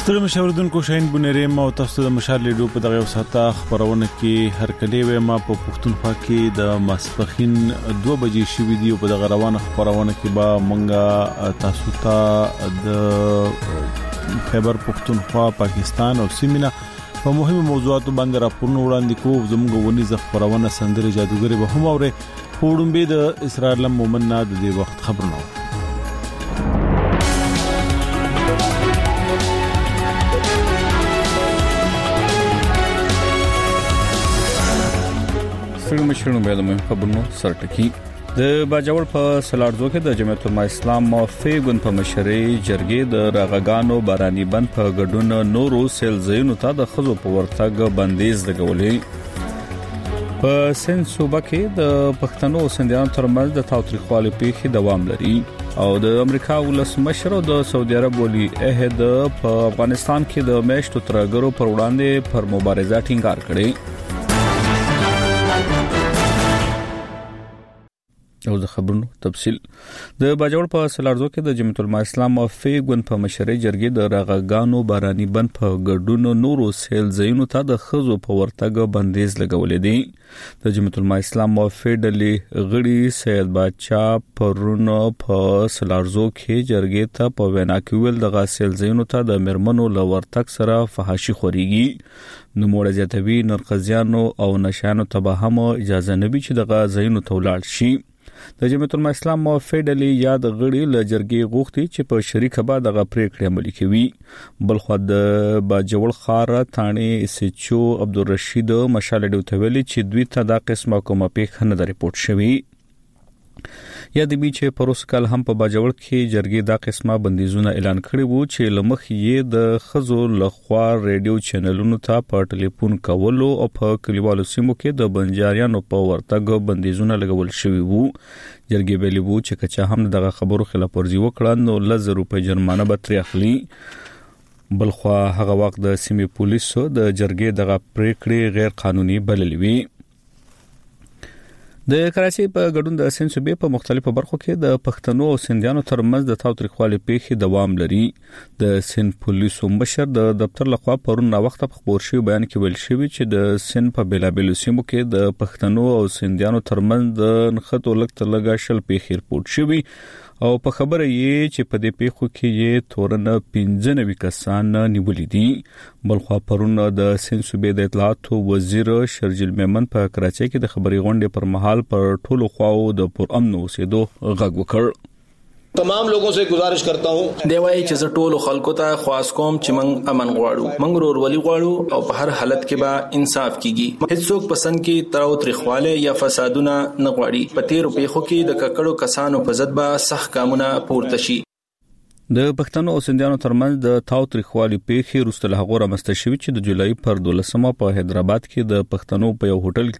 ستړي مشوردونکو شاهین بنيریم او تاسو د مشال لیدو په دغه وساته خبرونه کې هر کلی و ما په پښتونخوا کې د ماسپخین 2 بجې شوې دی په دغه روانه خبرونه کې با مونږه تاسو ته د خیبر پښتونخوا پاکستان او سیمه په مهمو موضوعاتو باندې راپورونه وړاندې کوو. زموږ ونی ز خبرونه سندري جادوګری به هم اوره پوډمبه د اسرائیل مومن نه د وخت خبرونه مشرونو به د خبرونو سرټکی د باجوړ په سلاړزو کې د جمعیت الاسلام موافق غون په مشرۍ جرګې د راغګانو باراني بند په ګډون نورو سیل زینو ته د خزو په ورتګ بندیز لګولې. په سن صوبه کې د پښتنو سندیانو ترمنځ د تاوتریخوالي پیښې دوام لري او د امریکا ولسمشر او د سعودي عرب ولی عہد په افغانستان کې د میشتو ترګرو پر وړاندې پر مبارزه ټینګار کړي. او د خبرونو تفصيل د باجوړ په سلاړزو کې د جمعیت الاسلام موافق غون په مشرۍ جرګې د راغګانو باراني بند په ګډون نورو سیل زینو ته د خزو په ورتګ بندیز لګولې دي. د جمعیت الاسلام موافق ډلې غړي سید بادشاہ پرونو په سلاړزو کې جرګې ته په وینا کې ویل د غاسل زینو ته د مرمنو لورتک سره فحاشي خوريږي. نو موږ زیاتوي نرقزیانو او نشانو ته هم اجازه نه وی چې د غازینو تولاړ شي. د جمعیت الاسلام موافق ډلې یاد غړي ل جرګې غوښتي چې په شریکه به د پریکړې عملي کوي. بل خو د باجوړ خار ثاني سچو عبدالرشید مشال ډوته ویلي چې دوی ته دا قسمه کومه پیښه نه ریپورت شوی. یا د بیچ پروسکل هم په باجوړ کې جرګې دا قسمه بندیزونه اعلان کړی وو چې لمخ یې د خزو لخوا ریډیو چینلونو ته په ټلیفون کولو او په کلیوالو سیمو کې د بنجاریانو په ورتګ بندیزونه لګول شوی وو. جرګې ویلي وو چې کچا هم دغه خبرو خلاف ورزي وکړه نو 1,000 روپۍ جرمانه به ترې اخلي. بلخوا هغه وخت د سیمې پولیسو د جرګې دغه پریکړې غیر قانوني بللې وي. د کراچۍ په ګډون د سند صوبې په مختلفو برخو کې د پښتنو او سندیانو ترمنځ د تاوتریخوالي پیښې دوام لري. د سند پولیسو مشر د دفتر لخوا پرون وخت په خبر شوی بیان کې ویل شوی چې د سند په بیلابیلو سیمو کې د پښتنو او سندیانو ترمنځ د نښتو لګ لګا شل پیښې رپورټ شوی او په خبره یې چې په دې پیښو کې یې تورنه 15 کسان نیولې دي. بلخوا پرون د سند صوبې د اطلاعات وزیر شرجیل میمن په کراچۍ کې د خبري غونډې پر مهال پر ټولو خواو د پرامن اوسېدو غږ وکړ. تمام लोगों से गुजारिश करता हूं دیوای چې زټول خلکو ته خواس کوم چې موږ امن غواړو، موږ ورولي غواړو او په هر حالت کې به انصاف کیږي. هیڅوک پسند کې تراو تریخواله یا فسادونه نه غواړي. په تیر پیښو کې د ککړو کسانو په ضد به سخت ګامونه پورته شي. د پښتنو او سندیانو ترمنځ د تاوتریخوالي پیښې وروسته له هغه رامنځته شوې چې د جولای پر 12 په حیدرآباد کې د پښتنو په یو هوټل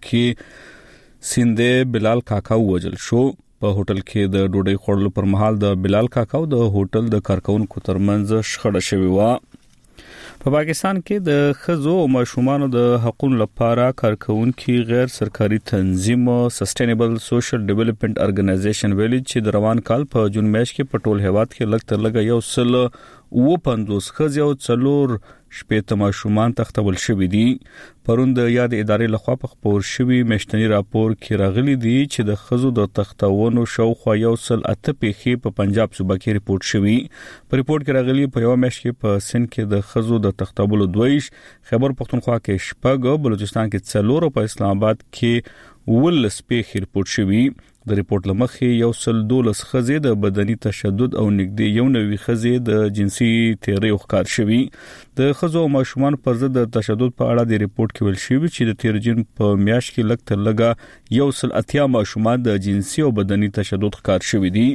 کې سینده بلال کاکا وژل شو. په هوټل کې د ډوډۍ خوړلو پر مهال د بلال کاکا او د هوټل د کارکونکو ترمنځ شخړه شوې و. په پاکستان کې د خزو او ماشومانو د حقوقو لپاره کارکونکو غیر سرکاري تنظیم سسټینبل سوشل ډیولپمنٹ ارګنایزیشن ویلي چې د روان کال په جون میاشت کې په ټول هیواد کې لږ تر لږه یو سل و 50 خزي او څلور شپږ ماشومان تختول شوې دي. پرون د یاد ادارې لخوا په خبر شوی میشتنی راپور کې راغلي دي چې د خزو د تختونو شاوخوا یو سل اته پیښې په پنجاب صوبه کې ریپورت شوی. په ریپورت کې راغلي په یو میاشت کې په سند کې د خزو د تختولو 2 خیبر پختونخوا کې 6 بلوچستان کې 4 او په اسلام آباد کې 19 پیښې ریپورت شوی. د ریپورت لمخې یو سل 12 خزې د بدني تشدد او نږدې یو نوي خزې د جنسي تیری ښکار شوی. د خزو او ماشومان پر ضد د تشدد په اړه د ریپورت کې ویل شوی چې د تیر جون په میاشت کې لږ تر لږه یو سل 80 ماشومان د جنسي او بدني تشدد ښکار شوی دي.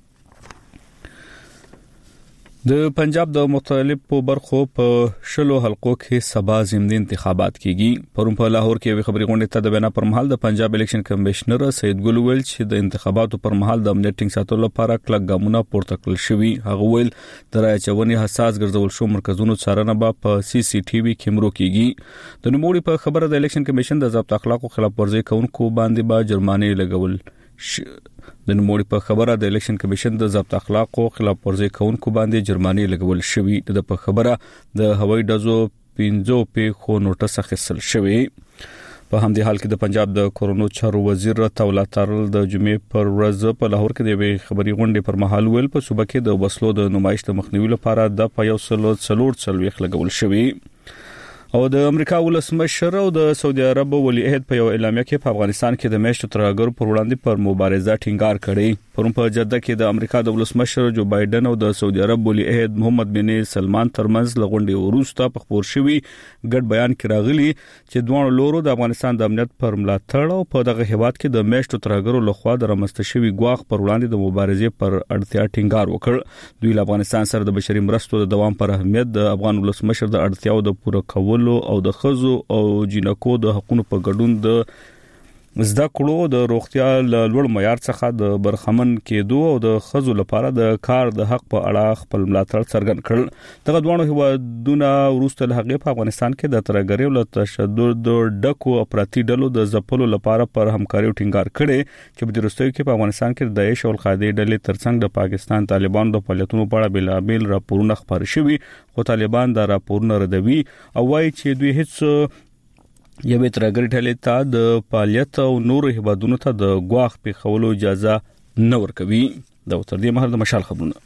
د پنجاب د مختلفو برخو په شلو حلقو کې سبا ضمني انتخابات کیږي. پرون په لاهور کې یو خبري غونډه ته د بنا پر مهال د پنجاب الیکشن کمشنر سید ګل ویل چې د انتخاباتو پر مهال د امنیت ټینګ ساتلو لپاره کلک ګامونه پورته کړل شوي. هغه ویل د رای چونې حساس ګرځول شو مرکزونو څارنه به په سی سی ټي وي کیمرو کیږي. د نوموړي په خبره د الیکشن کمیشن د ضابط اخلاقو خلاف ورزي کوونکو باندې به جرمانه لګول د نوموړي په خبره د الیکشن کمیشن د ضبط اخلاقو خلاف ورزي کوونکو باندې جرمانه لګول شوې. د په خبره د هوایي ډزو 15 پیښو نوټس اخیستل شوې. په همدې حال کې د پنجاب د کورونو چارو وزیر تولا تارل د جمعې پر ورځ په لاهور کې د خبري غونډې پر مهال ویل په صوبه کې د وسلو د نمایش د مخنیوي لپاره د پایوسلو څلور لګول شوې. او د امریکا ولسمشر او د سعودي عرب ولی عہد په یو اعلامیه کې په افغانستان کې د میشتو ترهګرو پر وړاندې پر مبارزه ټینګار کړی. پرون په جده کې د امریکا د ولسمشر جو بایدن او د سعودي عرب ولی عہد محمد بن سلمان ترمنځ لغونډې وروسته په خبر شوی ګډ بیان کې راغلی چې دوه لورو د افغانستان د امنیت پر ملاتړ او په دغه هیواد کې د میشتو ترهګرو لخوا د رامنځته شوی ګواښ پر وړاندې د مبارزې پر اړتیا ټینګار وکړ. دوی له افغانستان سره د بشري مرستو د دوام پر اهمیت د افغان ولسمشر د اړتیاو د پوره کولو او د خزو او جنکو د حقوقو په ګډون د زده کړو د روغتیا لوړ معیار څخه د برخمن کېدو او د خزو لپاره د کار د حق په اړه خپل ملاتړ څرګند کړل. دغه دوه هیوادونه وروسته له هغه په افغانستان کې د ترهګرۍ او تشدد د ډکو افراطي ډلو د ځپلو لپاره پر همکاري ټینګار کړي چې په وروستیو کې په افغانستان کې د داعش او القاعده ډلې ترڅنګ د پاکستان طالبانو د فعالیتونو په اړه بلابل راپورونه خبري شوي، خو طالبان دا راپورونه ردوي او وایي چې دوی هیڅ یوه ترهګرۍ ډلې ته د فعالیت او نور هیوادونو ته د ګواښ پیښولو اجازه نه ورکوي. دا تر دې مهال د مشال خبرونه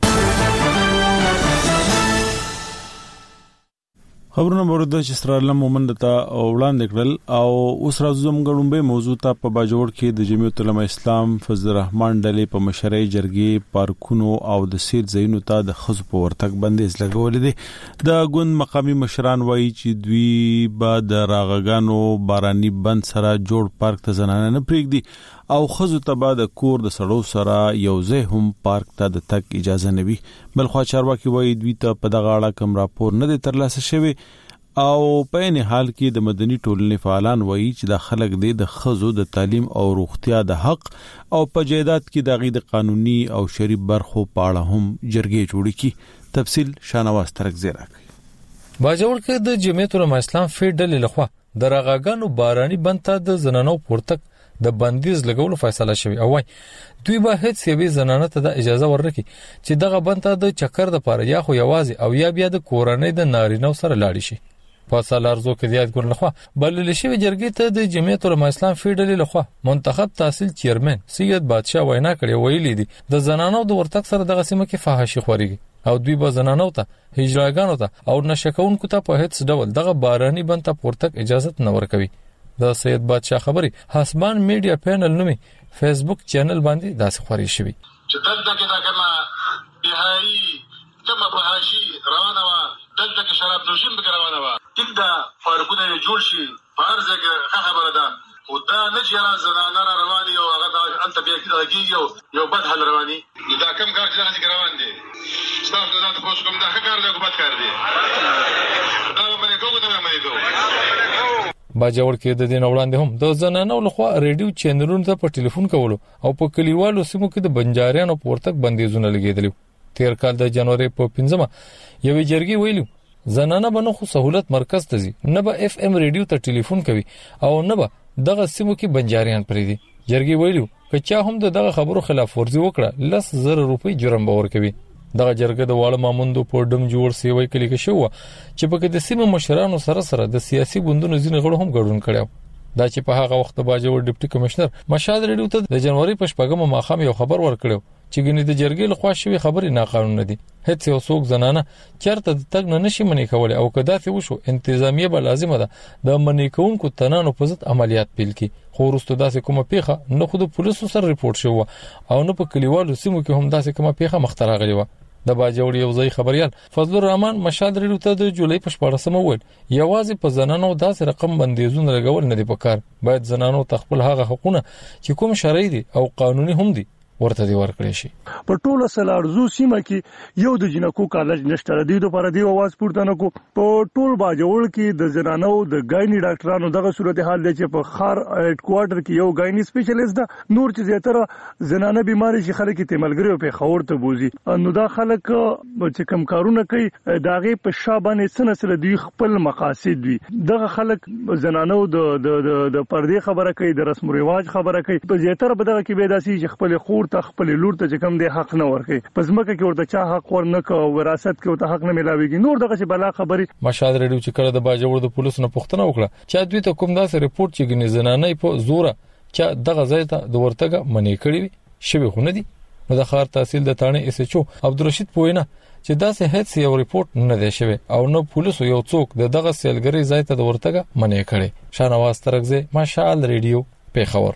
ورته چې استرالیا مومند ته وړاندې کړل او اوس راځو زموږ به موضوع ته په باجوړ کې د جمعیت العلماء اسلام فضل الرحمن ډلې په مشرۍ جرګې پارکونو او د سیر ځایونو ته د خزو په ورتګ بندیز لګولې دي. د ګوند مقامي مشران وایي چې دوی به د راغګانو باراني بند سره جوړ پارک ته زنانه نه پریږدي او خزو ته به د کور د سړو سره یو ځای هم پارک ته د تک اجازه نه وي. بلخو چارواکي وایي دوی ته په دغه اړه کوم راپور نه دی ترلاسه شوی او په این حال کې د مدني ټولنې فعالان وایي چې د خلک د خزو د تعلیم او روغتیا د حق او په جیدات کې د غي د قانوني او شریف برخو په اړه هم جرګې جوړې کی. تفصیل شانواز ترک زیرا کوي. باجوړ کې د جمعیت العلماء اسلام فیډل لخوا د راغګانو باراني بند ته د زنانو پورتک د بندیز لګولو فیصله شوی او وای دوی به هیڅ یوې زنانه ته د اجازه ورکړي چې دغه بند ته د چکر د پاره یا خو یوازې او یا بیا د کورنۍ د نارینه سره لاړ شي. په سالارزو کې د یادګور لخوا بلل شوی جرګې ته د جمعیت العلماء اسلام فیډل لخوا منتخب تحصیل چیرمن سید بادشاہ وینا کړې ویلي دي د زنانو د ورتک سره دغه سیمه کې فحاشي خوريږي او دوی به زنانو ته هجراګانو ته او نشکونکو ته په هیڅ ډول دغه باراني بند ته پورتک اجازه نه ورکوي. د سید بادشاہ خبري حسبان میډیا پینل نومي فیسبوک چینل باندې داسې خوري شوی چې دلته کې دا کما بهایي کما فحاشي روانه وا دلته کې شراب نوشیم به روانه وا ټیک دا فارقونه جوړ شي فرض کې خبره ده او دا نه چې زنانه رواني او هغه د انت بیا کېږي یو بد حل رواني دا کم کار چې روان دي ستاسو د تاسو کوم دا کار دی کومه کار دی دا باندې کوم نه باندې باجوړ کې د دین وړاندې هم د زنانو لخوا ریډیو چینلونو ته په ټلیفون کولو او په کلیوالو سیمو کې د بنجاریانو پورتک بندیزونه لګیدل. تیر کال د جنوري په 15 یوې جرګې ویلو زنانه به نو خو سہولت مرکز ته ځي نه به اف ام ریډیو ته ټلیفون کوي او نه به دغه سیمو کې بنجاریان پریدي. جرګې ویلو که چا هم دغه خبرو خلاف ورزي وکړه 10,000 روپۍ جرم به ورکوي. دغه جرګه د واړه ماموندو په ډم جوړ سیوي کلی کې شو چې په د سیمه مشرانو سره د سیاسي ګوندونو ځینې غړو هم ګډون کړو. دا چې په هغه وخت باجوړ ډیپټي کمشنر مشال ریډیو ته د جنوري په 14 ماخام یو خبر ورکړو چې ګنې د جرګې لخوا شوی خبرې ناقانونه دي. هیڅ یو څوک زنانه چرته د تګ نه نشي منې کولای او کدا ته وشو انتظامیه به لازمه ده د منې کوونکو تنانو په ضد عملیات پیل کی. خو وروسته داسې کومه پیښه نه خود پولیسو سره ریپورت شو او نه په کلیوالو سیمو کې هم داسې کومه پیښه مختره غلې و. د باجوړ یو ځای خبريال فضل الرحمن مشال ریډیو ته د جولای په 14 وویل یوازې په زنانو داسې رقم بندیزونه لګول نه دي پکار. باید زنانو تخپل هغه حقوقونه چې کوم شرعي دي او قانوني هم دي ورته دی ورکړي شي. په ټوله سلارزو سیمه کې یو د جنکو کالج نشته دی لپاره دی आवाज پورته نکو. په ټول باجوړ کې د زنانو د ګایني ډاکټرانو دغه صورتحال دی چې په خار هډ کوارټر کې یو ګایني سپیشلیست ده. نور چې زیاتره زنانه بیماری شي خلک ته ملګری په خور ته بوزي. نو دا خلک چې کم کارونه کوي داغه په شابانه سنسله دی خپل مقاصد وي. دغه خلک زنانو د پردي خبره کوي، د رسم او رواج خبره کوي. په زیاتره بدغه کې بیداسي چې خپل خور ته خپل لور ته چې کم دی حق نه ورکړي. پزماکه کې ورته چا حق ورنکو، وراثت کې ورته حق نه ملاويږي. نور دغه چې بلا خبري مشهد ریډیو چې کړه د باجوړ د پولیسو نه پوښتنه وکړه چې دوی ته کوم داسې ریپورت چې ګنې زنانه په زوره چې دغه ځای ته د ورتګه منې کړی شوی خو نه دي. نو د خار تحصیل د تانه اس ایچ او عبدالرشید پوینا چې داسې هیڅ یو ریپورت نه دی شوی او نو پولیسو یو څوک دغه سیلګری ځای ته د ورتګه منې کړی. شانواز ترغزه مشال ریډیو پیښور.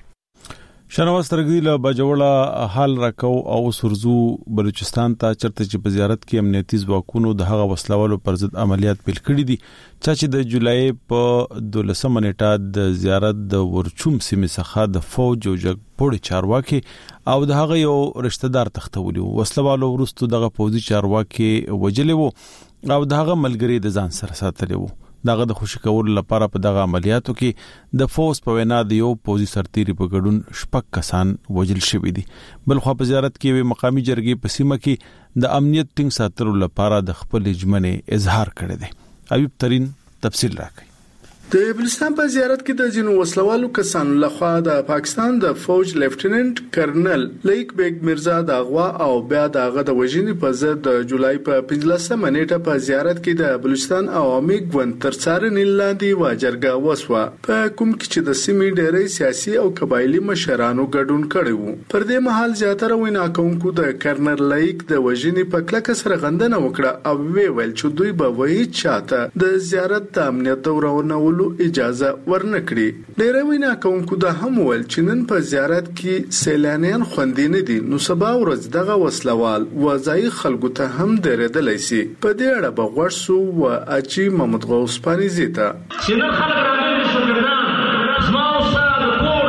شنواز ترغزی له باجوړه حال راکو او سرزو بلوچستان ته چرته چې په زیارت کې امنیتي ځواکونو د هغه وسلوالو پر ضد عملیات پیل کړي دي چې د جولای په 12 نیټه د زیارت د ورچوم سیمه څخه د فوج او جګپوړي چارواکي او د هغه یو رشتہ دار تختولي وسلوالو ورستو دغه پوزي چارواکي وجلې وو او دغه ملګری د ځان سره ساتلی وو. دغه د خوشی کول لپاره په دغه عملیاتو کې د فوز په وینا د یو پوزي سرتيري په ګډون شپږ کسان وجل شوی دي. بل خو په زیارت کې وی مقامی جرګې په سیمه کې د امنیت ټینګ ساتلو لپاره د خپل اجمنه اظهار کړی دی. ایوب ترين تفصیل راکړي. د بلوچستان په زیارت کې د جنو وسلوالو کسانو لخوا د پاکستان د فوج لیفټیننټ کرنل لیک بیگ مرزا د اغوا او بیا دغه د وژنې په ضد د جولای په 15 نیټه په زیارت کې د بلوچستان عوامي ګوند تر څارنې لاندې واجرګه وسوه په کوم کې چې د سیمې ډېری سیاسي او قبایلی مشرانو ګډون کړي وو. پر دې مهال زیاتره وینا کوونکو د کرنل لیک د وژنې په کلکه سره غندنه وکړه او ویل چې دوی به وایي چاته د زیارت د امنیت دورونه اجازه ورنکړي. ډېر وینا کوونکو دا هم ول چې نن په زیارت کې سیلانیان خوندې نه دي نو سبا ورځ دغه وسلوال وځای خلکو ته هم درېدلی سي. په دې اړه بغوښ سو او اچي محمد غوث پانیزي ته چې نن خلک راغلي شوګردان زما استاد کور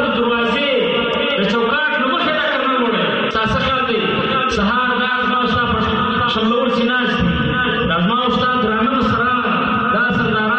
دروازې د چوکاټ نو مخه دا کرنل وړي تاسو خیال دی سهار دا زما استاد شملور سیناس دا زما استاد رامن سره دا سرداران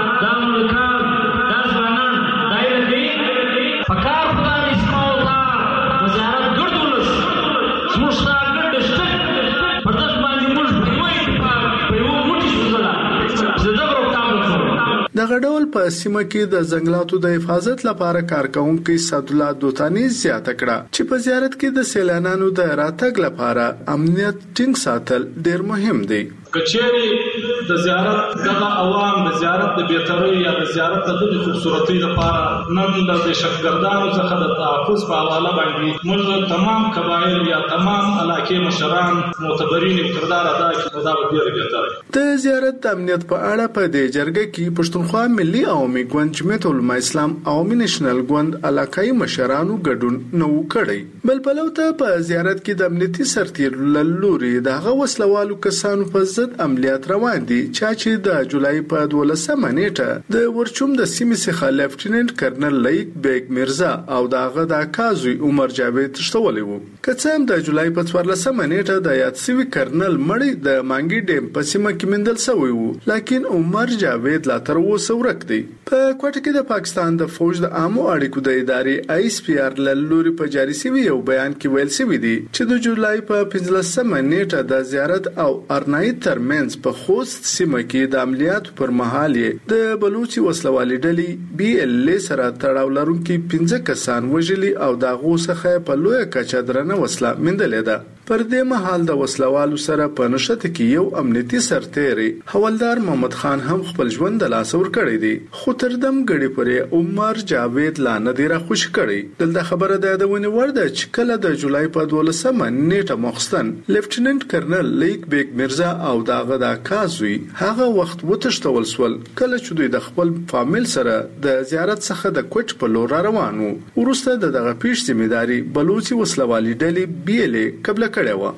دغه ډول په سیمه کې د ځنګلاتو د حفاظت لپاره کارکونکو صدالله دوتانی زیاته کړه چې په زیارت کې د سیلانانو د راتګ لپاره امنیت ټینګ ساتل ډېر مهم دی. کچېری د زیارت دغه عوام د زیارت د بیتري یا د زیارت د خوبصورتۍ لپاره نن د شکردانو څخه د تحفظ په حواله باندې موږ تمام قبایل یا تمام علاقې مشران معتبرین کردار ادا کړي دا ډېر بهتر. د زیارت د امنیت په اړه په دې جرګه کې پښتونخوا ملي عوامي ګوند جمعیت العلماء اسلام عوامي نېشنل ګوند علاقايي مشرانو ګډون نو کړی. بل پلوته په زیارت کې د امنیتي سرتیر لوري دغه وسلوالو کسانو په ضد عملیات روان دي چې د جولای په 12 نیټه د ورچوم د سیمې څخه لیفټیننټ کرنل لیک بیگ مرزا او دغه د کازوی عمر جاوید تشتولې وو. کڅم د جولای په 14 نیټه د یاد سوي کرنل مړی د مانګي ډیم په سیمه کې مندل شوی وو لکه عمر جاوید لا تر اوسه ورک دی. په کوټه کې د پاکستان د فوج د عامو اړیکو د ادارې آی اس پی آر لوري په جاری شوی یو بیان کې ویل شوی دی چې د جولای په 15 نیټه د زیارت او ارنای ترمنځ په خوست سیمه کې د عملیاتو پر مهال د بلوچي وسلوالي ډلې بي ال سره تړاو لرونکي 15 کسان وژلي او د غوسه په لوی کچه درنه وسله مندلې ده. پر دې مهال د وسلوالو سره په نشته کې یو امنیتي سرتیری حوالدار محمد خان هم خپل ژوند د لاس ور کړی دی خو تر دم غړي پرې عمر جاوید لا نه دی را خوش کړی. دلته خبره ده د ونی ورده چې کله د جولای په 12 نیټه مخستن لیفټیننټ کرنل لیک بیگ مرزا او داغه د کازوی هغه وخت وتشتول سول کله چې دوی د خپل فامیل سره د زیارت څخه د کوټ په لور روانو. ورسته دغه پیش ذمہداري بلوچي وسلوالي ډلې بي ال قبل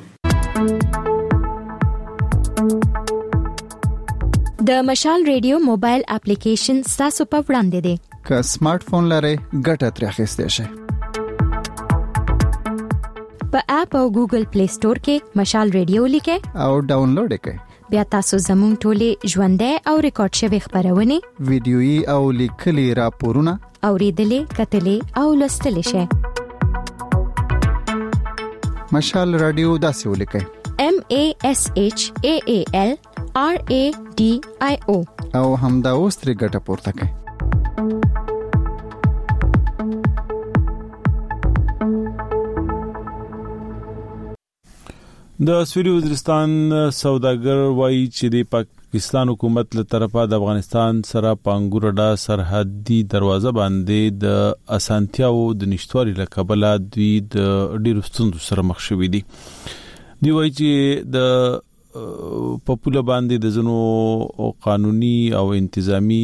د مشال ریډیو موبایل اپلیکیشن تاسو په وړاندې دی. که سمارټ فون لرئ ګټه ترې اخیستئ شئ. په اپ او ګوګل پلی سٹور کې مشال ریډیو لیکه او ډاونلوډ کړئ. بیا تاسو زموږ ټولې ژوندۍ او ریکارډ شوی خبرونه ویډیويي او لیکلي راپورونه اوریدلې کتلې او لوستلې شئ. مشال رادیو داسې ولیکئ MASHAALRADIO او همدا اوس ترې ګټه پورته کړئ. د سویلي وزیرستان سوداګر وایي چې د پاکستان حکومت له طرفه د افغانستان سره پانګور اډه سرحدي دروازه باندې د اسانتیاو د نشټوالي له کبله دوی د ډیرو ستونزو سره مخ شوي دي. دوی وایي چې د پپوله باندې د زنو قانوني او انتظامی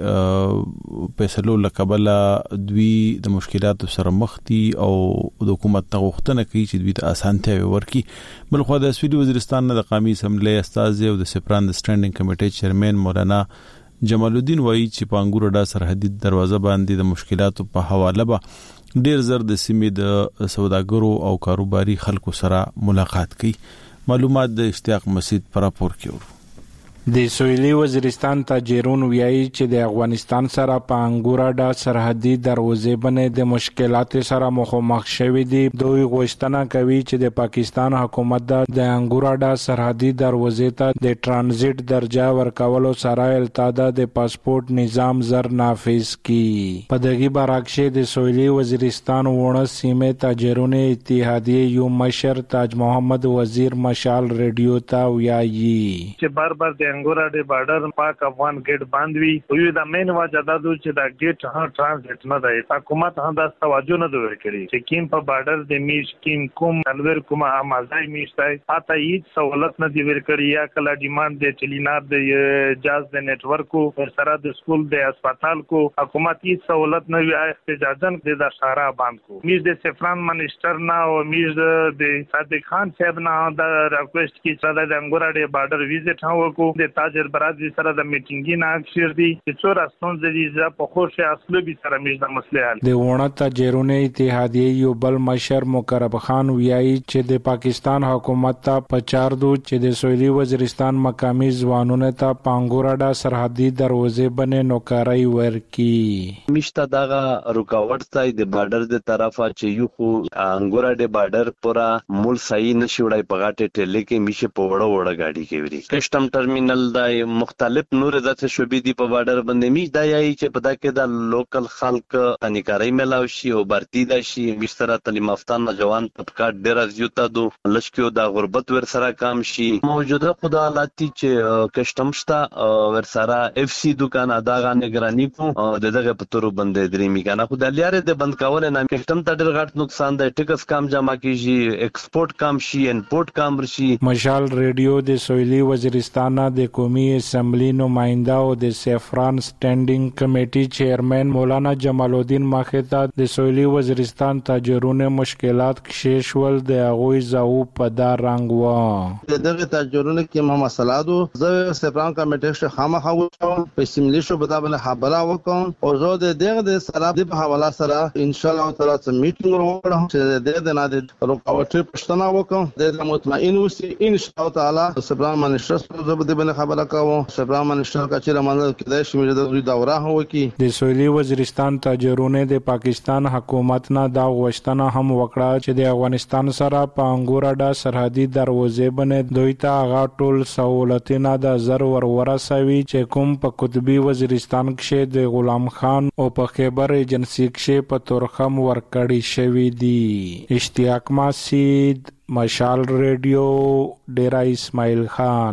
فیصلو له کبله دوی د مشکلاتو سره مخ دي او د حکومت غوښتنه کوي چې دوی ته اسانتیا ورکړي. بلخو د سویلي وزیرستان د قومي اسمبلی استاذ او د سپران د سټینډینګ کمیټې چیرمن مولانا جمال الدین وایي چې پانګور اډه سرحدي دروازه باندې د مشکلاتو په حواله به ډیر زر د سیمې د سوداګرو او کاروباري خلکو سره ملاقات کوي. معلومات د اشتیاق مسعود پر راپور کې ورو. د سویلي وزیرستان تاجرون ویایي چې د افغانستان سره په انګور اډه سرحدي دروازې باندې د مشکلات سره مخامخ شوي دي. دوی غوښتنه کوي چې د پاکستان حکومت د انګور اډه سرحدي دروازې ته د ترانزیت درجه ورکولو سره التاده د پاسپورت نظام زر نافذ کړي. په دغه برعکس د سویلي وزیرستان ونه سیمې تاجرون اتحادیه یو مشر تاج محمد وزیر مشال ریډیو ته ویایي چې بار انګور اډه بارډر پاک افغان گیټ باندوي وي دا مین واجه دا چې دا گیټ ترانزیت نه دی. حکومت هم دا توجه نه دوی کړی چې کیم په بارډر د میش کیم کوم الور کوم امازای میشتای اته هیڅ سہولت نه دی ورکړی یا کله ډیماند د ټلینار د جاز د نتورکو سره د سکول د هسپتال کو حکومت هیڅ سہولت نه وی احتجاجن د اشاره باندې کو میز د سفران منسٹر نه او میز د صادق خان صاحب نه دا ریکوست کی چې د انګور اډه بارډر وزټ هاو کو د تاجر برادری سره د میټینګ نه اکثر دي چې څو راستون دي چې په خوشي اصلي به سره میز د مسله حل د ونه تاجرونه اتحادیه یو بل مشر مقرب خان ویایي چې د پاکستان حکومت ته پچاردو چې د سویلي وزیرستان مقامي ځوانونو ته پانګور اډه سرحدي دروازې باندې نوکرای ورکي. مشته دغه رکاوټ ځای د بارډر د طرفه چې یو خو انګور اډه بارډر پورا مول صحیح نشي وړای په غاټه ټلې کې میشه په وړه گاډي کې وری کسٹم ټرمینل د مختلف نور ذات شوبې دی په بارډر باندې می دا یای چې په دا کې د لوکل خلک تنیکاري ملاو شي او برتی دا شي مشتره تعلیم یافته نوجوان طبقات ډیر زیاته دو لشکو د غربت ور سره کم شي. موجوده خدای حالتي چې کسٹم شته ور سره اف سی دکان ادا غنګرانی کو دغه په تور باندې درې میګانه خدای لري د بند کول نه کسٹم ته ډیر غټ نقصان دی. ټیکس کم جمع کیږي ایکسپورت کم شي انپورت کم شي. مشال ریډیو د سویلي وزیرستان د قومي اسمبلی نمائنده او د سفران سټینډینګ کمیټې چیرمن مولانا جمال الدین ماخته د سویلي وزیرستان تاجرونه مشکلات کشول د هغوی زاو په دار رنگ و دغه تاجرونه کې ما مسلادو زه سفران کمیټې څخه خامخا و په اسمبلی شو بدا باندې خبره وکم او زه د سره د حواله سره ان شاء الله تعالی میټینګ وروړم چې د نه د رکاوټ پښتنه وکم د مطمئن اوسې ان شاء الله تعالی سفران منشر زه به د خبره کوم سفران منشر کا چې رمضان کې د شمیره د دوره هو کی. د سویلي وزیرستان تاجرونه د پاکستان حکومت نه دا غوښتنه هم وکړه چې د افغانستان سره په انګور اډه سرحدي دروازې باندې دوی ته غاټول سہولتونه د زر ورسوي چې کوم په قطبي وزیرستان کې د غلام خان او په خیبر ایجنسی کې په تورخم ورکړی شوی دی. اشتیاق مسعود مشال ریډیو ډیرا اسماعیل خان.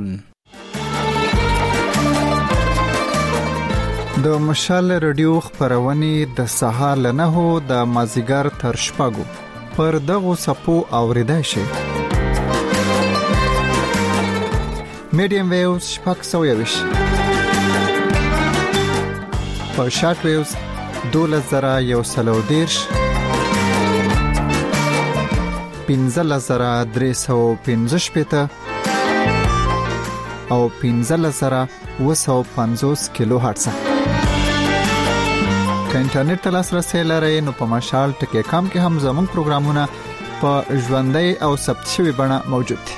د مشال ریډیو خبرونه د سهار له 9 د مازیګر تر شپږو پر دغه سپو اوریدای شي. میډیم ویوز شپږ سویوش په شارټ ویوز 2113 15315 او 15750 کیلو هرتز. که انټرنیټ ته لاسرسي لرئ نو په مشال ټکی کام کې هم زموږ پروګرامونه په ژوندۍ او ثبت شوی بڼه موجود دي.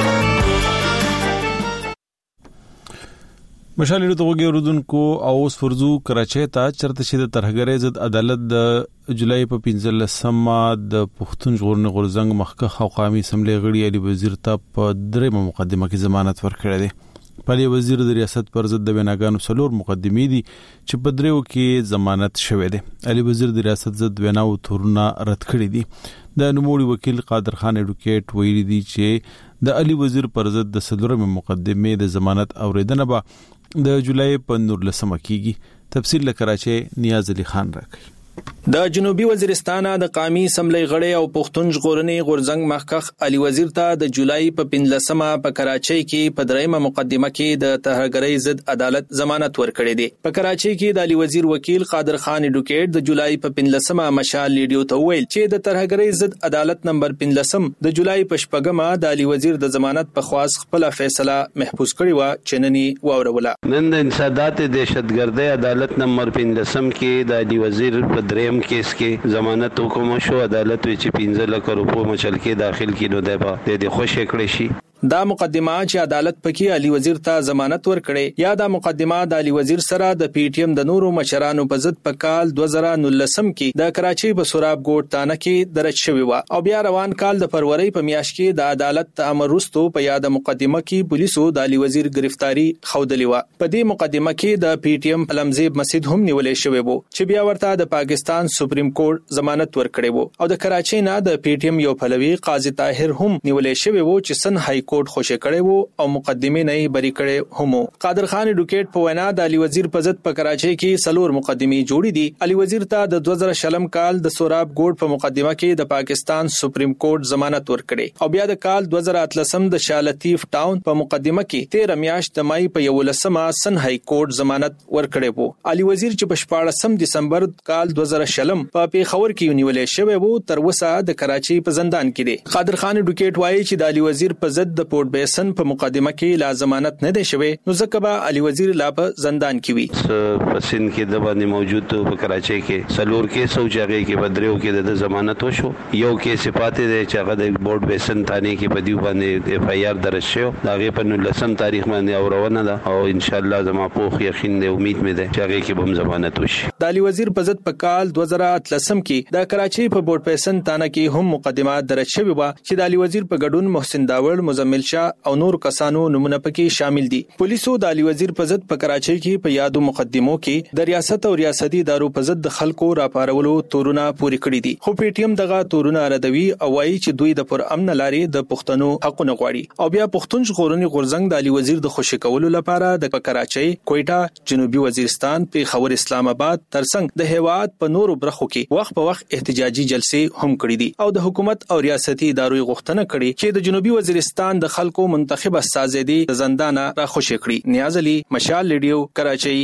مشال ریډیو ته وګورئ او اوس فرضو کراچۍ ته چرته چې د ترهګرۍ ضد عدالت د جولای په 15مه د پښتون ژغورنې غورځنګ مخکښ او قومي اسمبلی غړي علي وزیر ته په درېمه مقدمه کې ضمانت ورکړی دی. علي وزیر د ریاست پر ضد د ویناګانو څلور مقدمې دي چې په دریو کې ضمانت شوی دی. علي وزیر د ریاست ضد ویناو تورونه رد کړی دي. د نوموړي وکیل قادر خان اډوکیټ ویلي دی چې د علي وزیر پر ضد د څلورمه مقدمې د ضمانت اوریدنه به د جولای په 19 کېږي. تفصیل له کراچۍ نیاز علي خان راکړي. د جنوبي وزیرستان د قومي اسمبلی غړي او پښتون ژغورنې غورځنګ مخکښ علي وزیر ته د جولای په 15مه په کراچۍ کې په درېمه مقدمه کې د ترهګرۍ ضد عدالت ضمانت ورکړی دی. په کراچۍ کې د علي وزیر وکیل قادر خان اډوکیټ د جولای په 15مه مشال ریډیو ته ویل چې د ترهګرۍ ضد عدالت نمبر 15 د جولای په 4مه د علي وزیر د ضمانت په خواست خپل فیصله محفوظ کړی و چې ننني واوروله. نن د انسداد دهشتګردۍ عدالت نمبر 15 کې د علي وزیر په درېم کیس کې ضمانت حکم شو. عدالت چې 15 لک روپو مچل کې داخل کینو دی په د خوشی کړی شي. دا مقدمه چې عدالت پکې علي وزیر ته ضمانت ورکړي یا دا مقدمه د علي وزیر سره د پی ټی ایم د نورو مشرانو په ضد په کال 2019 کې د کراچۍ په سوراب ګوټ تانه کې درج شوی و او بیا روان کال د فروری په میاشت کې د عدالت امر وروسته په یاد مقدمه کې پولیسو د علي وزیر گرفتاری خودلی و. په دې مقدمه کې د پی ټی ایم علمزیب مسجد هم نیولې شوی وو چې بیا ورته د پاکستان سپریم کورټ ضمانت ورکړي وو او د کراچۍ نه د پی ټی ایم یو پلوي قاضي طاهر هم نیولې شوی وو چې سن های کورټ خوشی کړي وو او مقدمه نه بری کړي هم. قادر خان اډوکیټ په وینا د علي وزیر په ضد په کراچۍ کې سلور مقدمه جوړې دي. علي وزیر ته د 2000 کال د سوراب ګوټ په مقدمه کې د پاکستان سپریم کورټ ضمانت ورکړي او بیا د کال 2013 د شالتیف ټاون په مقدمه کې 13 میاشت د مای په 11مه سن های کورټ ضمانت ورکړي وو. علي وزیر چې په 14 دسمبر کال 2000 په پیښور کې نیولې شوی وو تر اوسه د کراچۍ په زندان کې دی. قادر خان اډوکیټ وایي چې د علي وزیر په ضد د پورټ بیسن په مقدمه کې لا ضمانت نه دی شوی نو ځکه به علي وزیر لا په زندان کې وي. په سند کې د باندې موجود په کراچۍ کې سلور کې سوچاغي کې بدریو کې د ضمانت وشو. یو کې صفات دي چې هغه د پورټ بیسن تانه کې په دیو باندې اف آی آر درج شو. دا غي په 19 تاریخ باندې اورونه ده او ان شاء الله زما په یقین دی امید مې ده چې هغه کې به ضمانت وشي. د علي وزیر په ضد په کال 2013 کې د کراچۍ په پورټ بیسن تانه کې هم مقدمات درج شوی و چې د علي وزیر په ګډون محسن داور مزمل شاه او نور کسانو نمونه پکې شامل دي. پولیسو د علي وزیر په ضد په کراچۍ کې په یادو مقدمو کې د ریاست او ریاستي ادارو په ضد د خلکو راپارولو تورونه پوری کړی دي خو پی ټی ایم دغه تورونه ردوي او وايي چې دوی د پر امن لارې د پښتنو حقونه غواړي او بیا پښتون ژغورنې غورځنګ د علي وزیر د خوشی کولو لپاره د کراچۍ، کوټا، جنوبي وزیرستان، پیښور، اسلام آباد ترڅنګ د هیواد په نورو برخو کې وخت په وخت احتجاجي جلسې هم کړې دي او د حکومت او ریاستي ادارو غوښتنه کړې چې د جنوبي وزیرستان د خلکو منتخب استازي د زندانه را خوشی کړي. نیاز علي، مشال ریډیو، کراچۍ.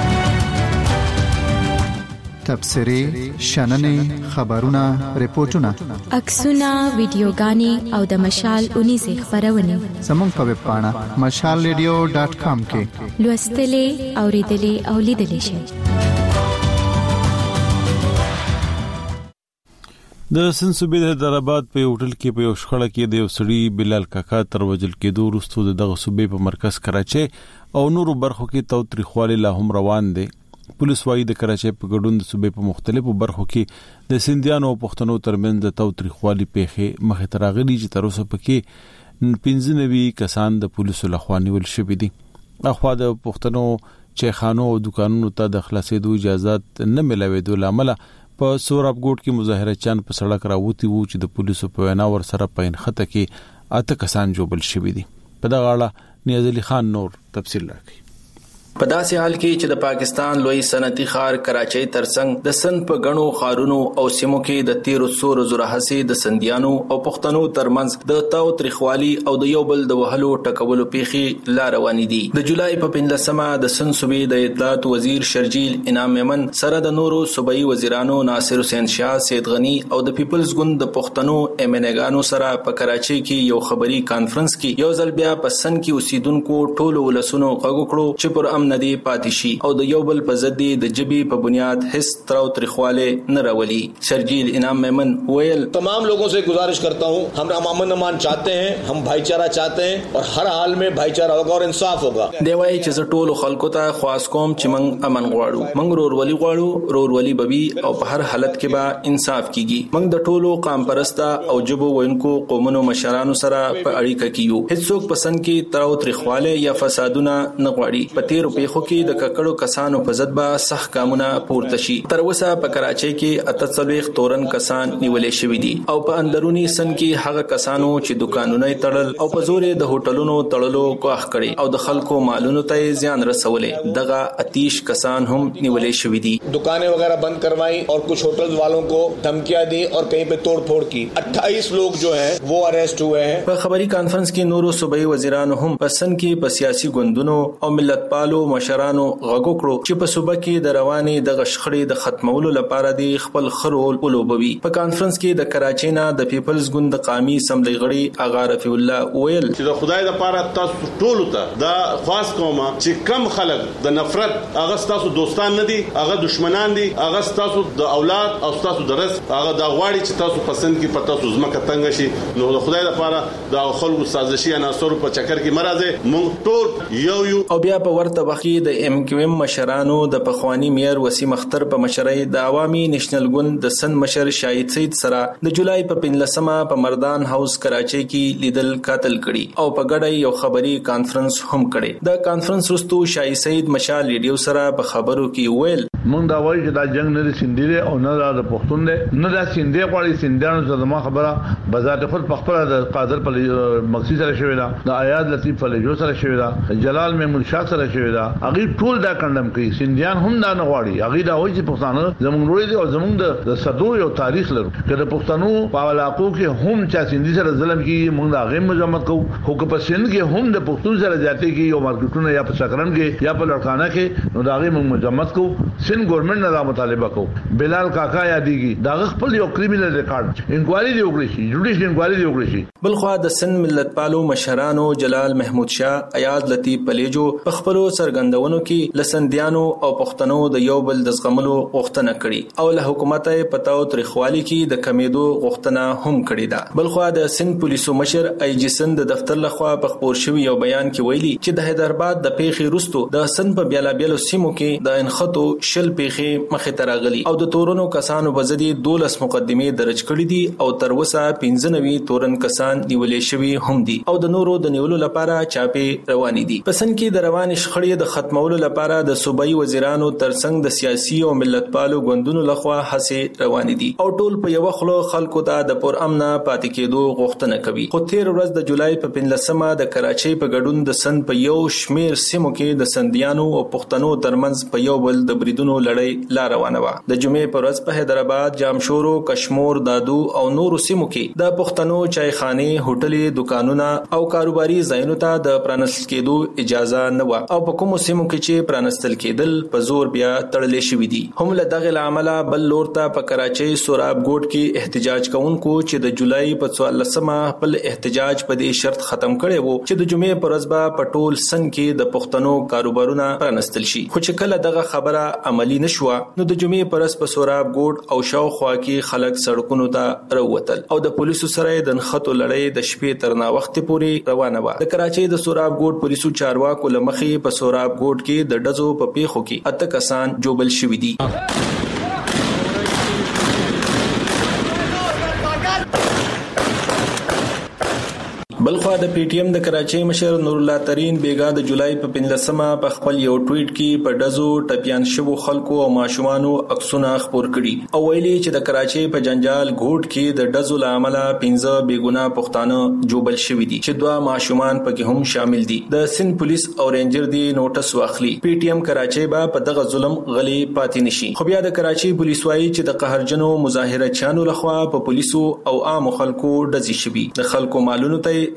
تبصری، شننې، خبرونه، ریپورتونه، عکسونه، ویډیوګانې او د مشال 19 خبرونه زموږ په ویب پاڼه mashalradio.com کې لوستلې، اوریدلې او لیدلې شئ. د سند صوبې د حیدرآباد په هوټل کې په یو شخړه کې د یو سړي بلال کاکا تر وژل کېدو وروسته دغه صوبې په مرکز کراچۍ او نورو برخو کې تاوتریخوالی لا هم روان دي. پولیس وايي د کراچۍ په ګډون د صوبې په مختلفو برخو کې د سندیانو او پښتنو ترمنځ د تاوتریخوالی پیښې مخې ته راغلي چې تر اوسه پکې 95 کسان د پولیسو لخوا نیول شوي دي. اخوا د پښتنو چایخانو او دکانونو ته د خلاصېدو اجازه نه ملوېدو لامل په سوراب ګوټ کې مظاهره چان په سړک راوتی وو چې د پولیسو په وینا ور سره په انخته کې 8 کسان جوړل شوي دي. په دغه اړه نیاز علي خان نور تفصیل راکړي. په داسې حال کې چې د پاکستان لوی صنعتي ښار کراچۍ ترڅنګ د سند په غنو خارونو او سیمو کې د 1300 زورهسي د سندیانو او پښتنو ترمنځ د تاوتریخوالي او د یو بل د وهلو ټکولو پیښې لا روانې دي. د جولای په 15مه د سند صوبې د اطلاعات وزیر شرجیل انعام میمن سره د نورو صوبایي وزیرانو ناصر حسین شاه، سید غنی او د پیپلز ګوند د پښتنو ایمنګانو سره په کراچۍ کې یو خبري کانفرنس کې یو ځل بیا په سند کې اوسیدونکو ټولو ولسونو غږ کړو چې پر هم ندي پاتې شي او د یو بل په ضد د جبې په بنیاد هیڅ تراو تریخواله نه راولي. شرجیل انعام میمن ویل तमाम लोगों से गुजारिश करता हूँ, हम अमन अमान चाहते हैं, हम भाईचारा चाहते हैं और हर हाल में भाईचारा होगा और इंसाफ होगा. دیوای چې زټولو خلکو ته خواس کوم چې موږ امن غواړو, موږ رورولي غواړو, رورولي بوي او په هر حالت کې به انصاف کیږي. موږ د ټولو قام پرستا او جبو وینکو قومونو مشرانو سره په اړیکه کې یو. هیڅوک پسند کې تراو تریخواله یا فسادونه نه غواړي. په تیرو پیښو کې د ککړو کسانو په ضد به سخت ګامونه پورته شي. تر اوسه په کراچۍ کې 48 تورن کسان نیولې شوي دي او په اندرونی سن کې هغه کسانو چې دکانونه تړل او په زور د هوټلونو تړلو کوخ کړي او د خلکو مالونو ته زیان رسولې. دغه اتیش کسان هم نیولې شوي دي. दुकानें वगैरह बंद करवाई और कुछ होटल वालों को धमकियां दी और कहीं पे तोड़फोड़ की. 28 लोग जो हैं वो अरेस्ट हुए हैं. په خبري کانفرنس کې نورو صوبایي وزیرانو هم پسند کې په سیاسي ګوندونو او ملت پالو مشرانو غږ وکړو چې په صوبه کې د رواني د غشخړې د ختمولو لپاره د خپل خرول ولوبوي. په کانفرنس کې د کراچۍ نه د پیپلز ګوند قومي اسمبلی غړي اغا رفیع الله ویل چې د خدای لپاره تاسو ټول ته دا خاص کومه چې کم خلک د نفرت هغه تاسو دوستان نه دي, هغه دشمنان دي, هغه تاسو د اولاد او تاسو د رزق هغه د غواړي چې تاسو پسند کې پتا تاسو زما کتنګ شي. نو د خدای لپاره د خلکو سازشي عناصر په چکر کې مرزه مونږ ټول یو او بیا په ورته وخت د ام کیو ام مشرانو د پخوانی میر وسیم اختر په مشرۍ د عوامي نېشنل ګوند د سن مشر شاهد سید سره د جولای په 15مه په مردان هاوس کراچۍ کې لیدل قاتل کړي او په ګډه یو خبري کانفرنس هم کړي. د کانفرنس وروسته شاهد سید مشال ریډیو سره په خبرو کې ویل مونږ دا وایي چې دا جنگ نه سیندې او نه د پښتون دی, نه دا سیندې غواړي. سیندانو ته ما خبره بذات خود په خپل د قادر په مقصد سره شوی دا, د آیات لطیف فلجو سره شوی دا, جلال محمود شاه سره شوی دا. هغه ټول دا کندم کوي. سیندیان هم دا نه غواړي. هغه دا وایي چې پښتانه زموږ وروړي دي او زموږ د صدو یو تاریخ لرو. کله پښتنو په علاقو کې هم چا سیندي سره ظلم کوي مونږ دا غیم مذمت کوو. خو په سیند کې هم د پښتون سره ځاتې کې یو مارکیټونه یا په سکرن کې یا په لړکانه کې نو دا غیم مذمت کوو. سیند ګورنمنت نه دا مطالبه کوو. بلال کاکا یادېږي دا خپل یو کریمینل ریکارډ انکوایری دی وکړي شي, جوډیشل انکوایری دی وکړي شي. بل خو د سن ملت پالو مشرانو جلال محمود شاه, ایاز لطیف پلیجو په خپلو سرګندونو کې لسندیانو او پښتنو د یو بل د زغملو غوښتنه کړي او له حکومت پتاو تریخوالي کې د کمیدو غوښتنه هم کړې ده. بل خو د سن پولیسو مشر ای جی سن د دفتر لخوا په خبر شوی یو بیان کې ویلي چې د حیدرآباد د پیښې وروسته د سن په بیلابیلو سیمو کې د انخطو شل پیښې مخې ته راغلي او د تورونو کسانو په ضد 12 مقدمې درج کړې دي او تر اوسه 95 تورن کسان نیولې شوی هم دي او د نورو د نیولو لپاره چاپې روانې دي. پسند کې د روان شخړې د ختمولو لپاره د صوبایي وزیرانو ترڅنګ د سیاسي او ملت پالو ګوندونو لخوا هڅې روانې دي او ټول په یو خلو خلکو ته د پر امن پاتې کېدو غوښتنه کوي. خو تیر ورځ د جولای په 15مه د کراچۍ په ګډون د سند په یو شمیر سیمو کې د سندیانو او پښتنو ترمنځ په یو بل د بریدونو لړۍ لا روانه و. د جمعې پر ورځ په حیدرآباد، جامشورو، کشمور، دادو او نورو سیمو کې د پښتنو چایخانه، هوټلې، دکانونه او کاروباري ځایونو ته د پرانستل کېدو اجازه نه و او په کومو سیمو کې چې پرانستل کېدل په زور بیا تړلې شوې دي. هم له دغه عمله بل لور ته په کراچۍ سوراب ګوټ کې احتجاج کوونکو چې د جولای په 14مه خپل احتجاج په دې شرط ختم کړي وو چې د جمعې پر ورځ به په ټول سن کې د پښتنو کاروبارونه پرانستل شي. خو چې کله دغه خبره عملی نشوه نو د جمعې پر ورځ په سوراب ګوټ او شاوخوا کې خلک سړکونو ته راووتل او د پولیسو سره د نښتو لړۍ د شپې تر ناوخته پورې روانه و. د کراچۍ د سوراب ګوټ پولیسو چارواکو لمخې په سوراب ګوټ کې د ډزو په پیښو کې 8 کسان جوبل شوي دي. بلخوا د پی ټی ایم د کراچۍ مشر نور الله ترين بیگا د جولای په 15مه په خپل یو ټویټ کې په ډزو ټپيان شوو خلکو او ماشومانو عکسونه خپور کړي او ویلي چې د کراچۍ په جنجال ګوټ کې د ډزو لامل 15 بیګونه پښتانه جوبل شوي دي چې 2 ماشومان پکې هم شامل دي. د سند پولیس او رینجر دی نوټس واخلي. پی ټی ایم کراچۍ به په دغه ظلم غلي پاتې نشي. خو بیا د کراچۍ پولیس وايي چې د قهرجنو مظاهره چانو لخوا په پولیسو او عام خلکو ډزې شوي. د خلکو مالونو ته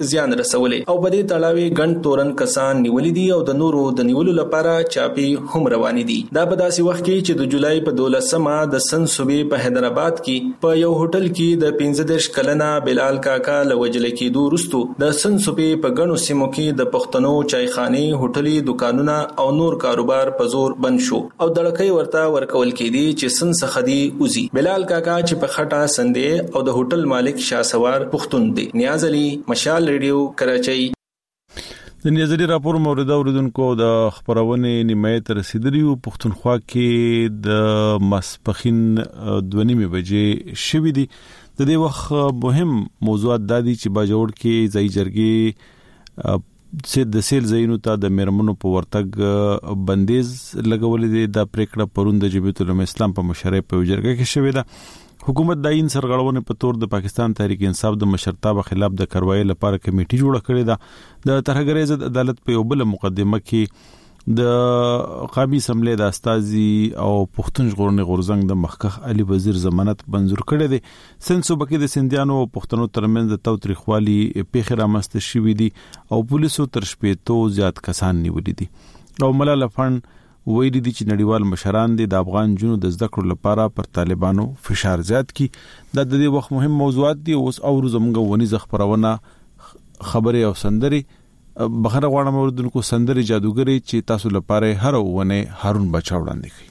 زیان رسولې او په دې تړاو ګڼ تورن کسان نیولې دي او د نورو د نیولو لپاره چاپی هم روان دي. دا په داسې وخت کې چې د جولای په 12مه د سن صوبې په حیدرآباد کې په یو هوټل کې د 15 کلنه بلال کاکا لوجل کېدو وروسته د سن صوبې په ګڼو سیمو کې د پښتنو چایخانه، هوټلي، دکانونه او نور کاروبار په زور بند شو او دړکې ورته ورکول کېدي چې سن سخدي اوزي. بلال کاکا چې په خټه سندې او د هوټل مالک شاسوار پښتون دی. نیاز علي، مشال ریډیو، کراچۍ. د نیاز علي راپور مورد اوریدونکو د خبرونه نیمه تر رسیدلی پښتونخوا کې د مسپخین 2:30 بجې شوې دي. د دې وخت مهم موضوعات د دې چې باجوړ کې ځای جرګې د سیل زینو ته د میرمنو په ورتګ بندیز لګولې دي. د پریکړه پروند د جمعیت العلماء اسلام په مشرۍ په جرګه کې شوې ده. حکومت د عین سرغړونې په تور د پاکستان تحریک انصاف د مشرتابه خلاف د کاروایی لپاره کمیټي جوړه کړې ده. د ترهګرۍ ضد عدالت په یو بل مقدمه کې د قومي اسمبلی د استازي او پښتون ژغورنې غورزنګ د مخکخ علي وزیر ضمانت منزور کړی دی. سنسو بکې د سندیانو او پښتنو ترمنځ د توتریخوالي پیښه رامنځته شوې دي او پولیسو تر 80 زیات کسان نیولې دي. او ملاله فن ویلي دي چې نړیوال مشران دي د افغان جنو د زده کړو لپاره پر طالبانو فشار زیات کی. د دې وخت مهم موضوعات دي. اوس او زموږ ونی خبرونه خبره او سندري بخره غواړم اوردونکو سندري جادوګری چې تاسو لپاره هر ونه هارون بچا وړاندې کړي.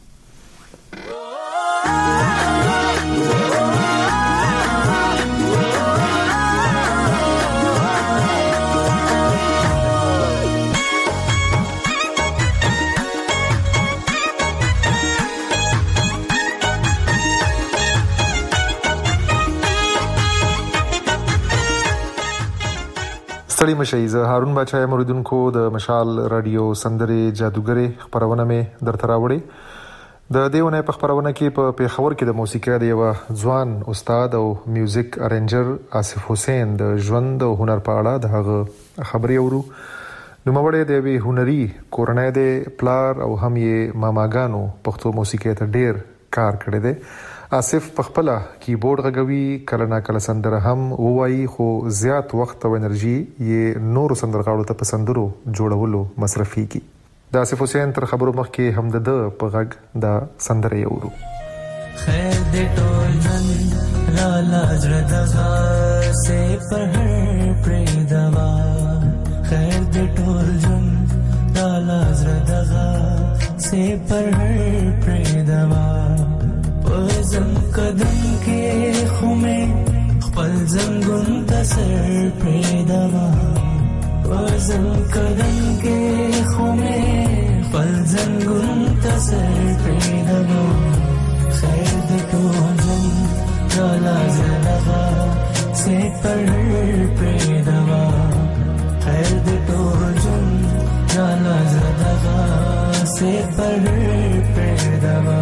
ستړي مشئ. زه هارون بچا یم. اوریدونکو د مشال رادیو سندري جادوګری خبرونه مې درته راوړي. د دیونه په خبرونه کې په پیښور کې د موسیقي د یو ځوان استاد او میوزیک ارنجر آصف حسین د ژوند او هنر په اړه د هغه خبرې اورو. نو مړې د وی هنري کورنۍ د پلار او هم یې ماماګانو پښتو موسیقي ته ډیر کار کړی دی. آصف په خپل کیبورډ غږوي، کله نا کله سندره هم وایي، خو زیات وخت او انرژي یې نور سندرغاړو ته پسندرو جوړولو مصرفي کی. د آصف حسین تر خبرو مخکې هم د په غږ د سندره یورو. خیر دې ټول نن را لاجر دغه سه پر هر پرې دوا، خیر دې ټول جن را لاجر دغه سه پر هر پرې دوا. پزم قدم کې خومه خپل زنګون ته سر پرېدوا، پزم قدم کې خومه خپل زنګون ته سر پرېدوا. خیر دې ټول جن را لاجر دغه سه پر پرېدوا، خیر دې ټول جن را لاجر دغه سه پر پرېدوا.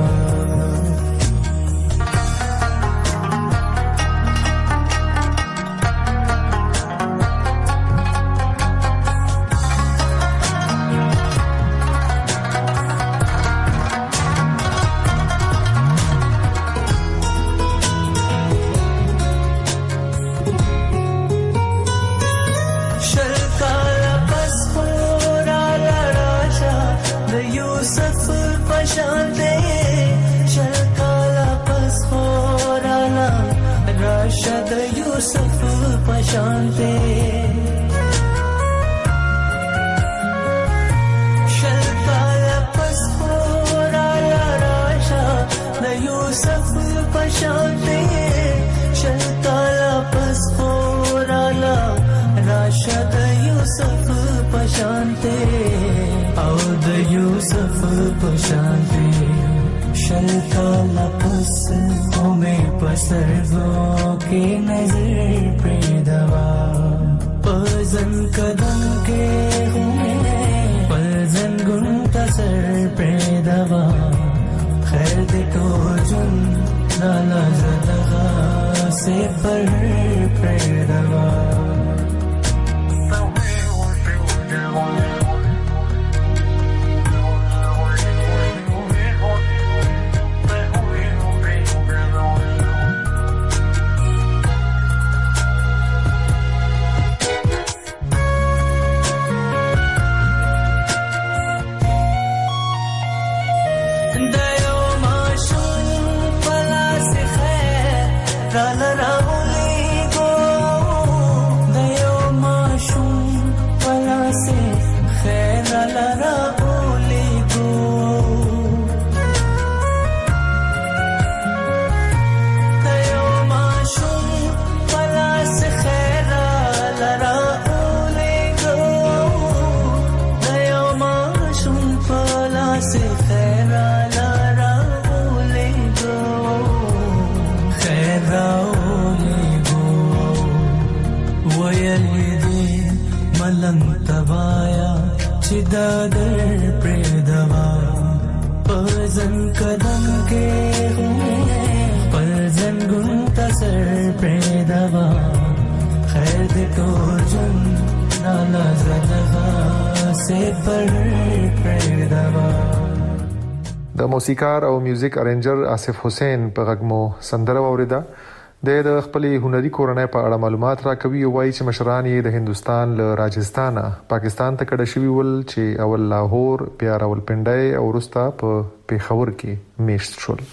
د موسیقار او میوزیک ارنجر آصف حسین په غږمو سندره اوریدا د خپلې هنري کورنۍ په اړه معلومات راکوي او وايي چې مشران یې د هندستان له راجستان پاکستان ته کډه شوی ول چې اول لاهور بیا راولپنډي او وروسته په پیښور کې میشت شول.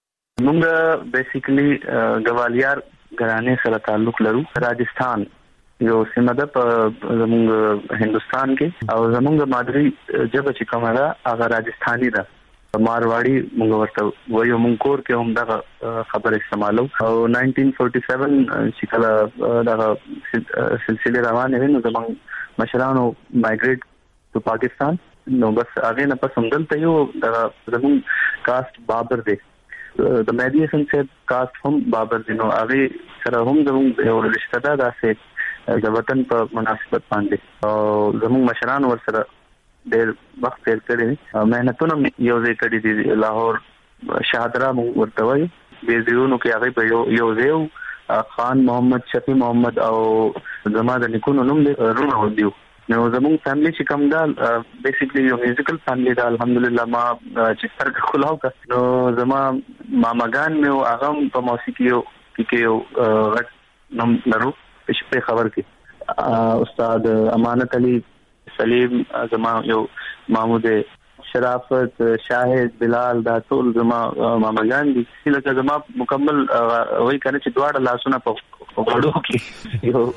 موږ بیسیکلی ګوالیار ګرانې سره تعلق لرو. راجستان یو سیمه ده په زموږ هندستان کې او زموږ مادری ژبه چې کومه ده هغه راجستاني ده. مارواړي موږ ورته وایو. موږ کور کې هم دا خبره استعمالو او 1947 چې کله دا سلسله روانه وي نو زموږ مشرانو مایګریټ ټو پاکستان نو بس هغه نه پس هم دلته یو دا زموږ کاست بابر دی. د مهدی حسن صاحب کاست هم بابر دی نو هغه سره هم زموږ یو رشتہ ده داسې د وطن په مناسبت باندې او زموږ مشران ور سره ډېر وخت تیر کړی. مهنتونه یو ځای کړی دي. لاهور شهادرا ورته وایي د زیونو کې هغه په یو ځای خان محمد شفیع محمد او زما د نیکونو نوم رونه ودیو. نو زموږ فیملی چې کوم دا بیسیکلی یو میوزیکل فیملی دا الحمدلله. ما چې سترګې خلاو نو زما ماماګان مې هغه په موسیقي کې یو غټ نوم لرو په خبر کې. استاد امانت علي سلیم زما یو محمود شرافت شاهد بلال دا ټول زما ماماګان دي. لکه زما مکمل وای کنه چې دواړه لاسونه په وړو کې یو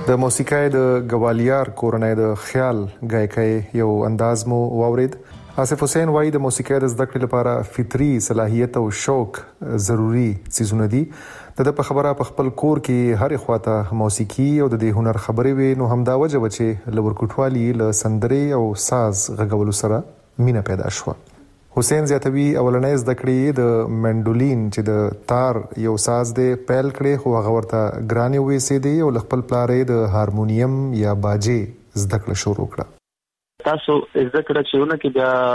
د موسیقۍ د ګوالیار کورنۍ د خیال غایکۍ یو انداز مو واورید. آصف حسین وایي د موسیقۍ د زده کړې لپاره فطري صلاحیت او شوق ضروری څیزونه دي. د په خبره په خپل کور کې هر خواته موسیقي او د دې هنر خبرې وي، نو همدا وجه و چې لور کوټوالي له سندرې او ساز غږولو سره مینا پیدا شو. حسین زیاتوي اولنۍ زده کړې د منډولین چې د تار یو ساز دی پیل کړې، خو هغه ورته ګرانې وېسې دی او خپل پلارې د هارمونیم یا باجې زده کړه شروع کړه. تاسو زده کړه چې ونه کې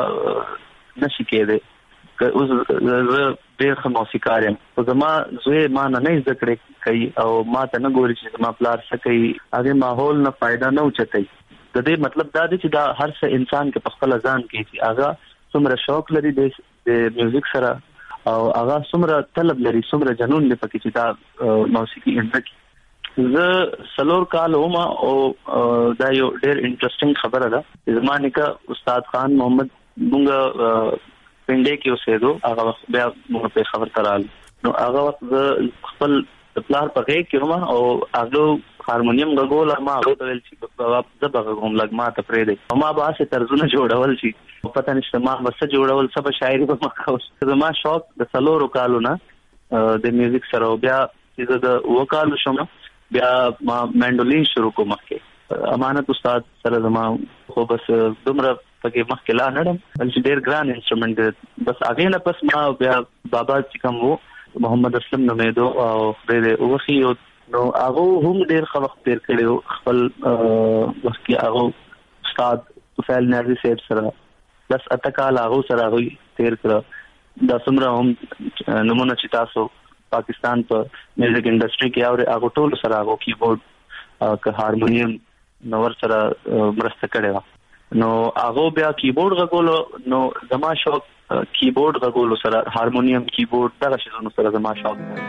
بیا نشي کېده اوس زه ډېر ښه موسیقار یم، خو زما زوی ما نه زده کړې کوي او ما ته نه ګوري چې زما پلار څه کوي، هغې ماحول نه فایده نه اوچتوي. د دې مطلب دا دی چې دا هر څه انسان کې په خپله ځان کې چې هغه څومره شوق لري د میوزیک سره او هغه څومره طلب لري، څومره جنون دی پکې چې دا موسیقي زده کړي. زه 4 کال وم او دا یو ډېر انټرېسټینګ خبره ده. زما نیکه استاد خان محمد مونږ پنډې کې اوسېدو، هغه وخت بیا موږ په خبر ترال نو هغه وخت زه خپل پلار په غېږ کې وم او هغه هارمونیم غږول، ما هغه ته ویل چې بابا زه به غږوم لږ ما ته پرېږدئ، او ما به هسې طرزونه جوړول چې پته نشته ما به څه جوړول، څه به شاعري به ما کول. زما شوق د 4 کالو نه د میوزیک سره، بیا چې زه د 7 کالو شوم بیا ما منډولین شروع کوم. مخکې امانت استاد سره زما خو بس دومره پکې مخکې لا نړم چې ډېر ګران انسټرومنټ دی. بس هغې نه پس ما بیا بابا چې کوم و محمد اسلم نومېدو او خدای دې وبخي، نو هغه هم ډېر ښه وخت تېر کړی و خپل وخت کې. هغه استاد طفیل نیازي صاحب سره 10 کال هغه سره هغوی تېر کړه. دا څومره هم نمونه چې تاسو پاکستان په میوزیک انډسټري کې اورئ، هغه ټولو سره هغه کیبورډ که هارمونیم نور سره مرسته کړې وه. نو هغه بیا کیبورډ غږولو، نو زما شوق کیبورډ غږولو سره، هارمونیم کیبورډ دغه شیزونو سره زما شوق دی.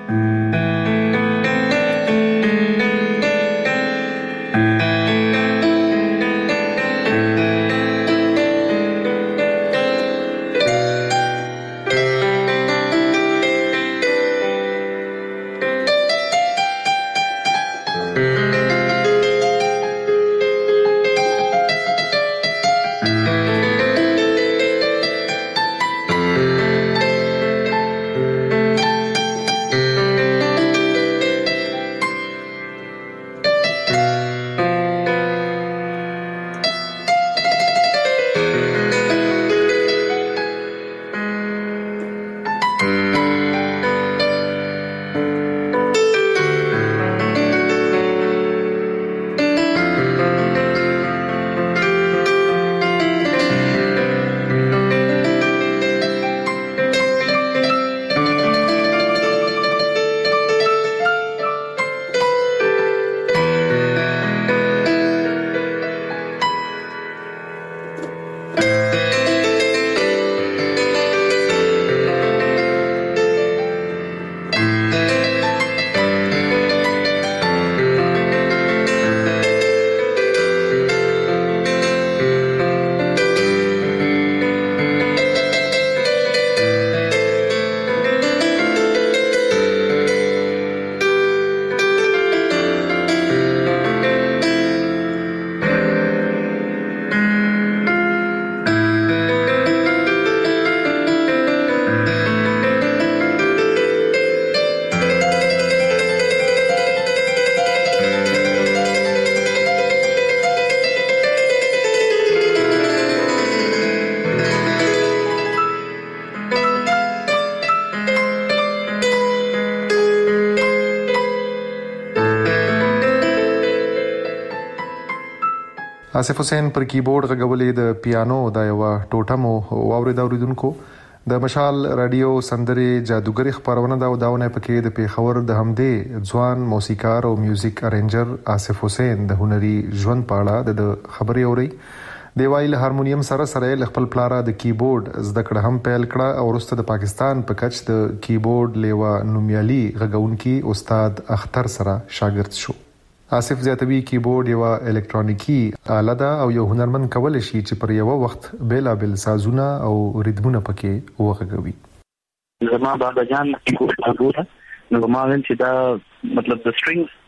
آصف حسین پر کیبورډ غږولې د پیانو دا یو ټوټه مو واورید اوریدونکو. د مشال رادیو سندرې جادوګری خبرونه دا وداونه پکې د پیښور د همدې ځوان موسیقار او میوزیک ارینجر آصف حسین د هنري ژوند په اړه د خبرې اوري. دی وایي هارمونیم سره سره خپل پلاره د کیبورډ زده کړه هم پیل کړه او وروسته د پاکستان په کچ د کیبورډ لیوا نومیالي غږونکي استاد اختر سره شاګرد شو. آصف زیاتوي کیبورډ یو الکترونیکی آله ده او یو هنرمند کولای شي چې پر یو وخت بیلابل سازونه او ریتمونه پکې وغږوي. زما بابا جان کیبورډ نو ما ویل چې دا مطلب د سټرینګز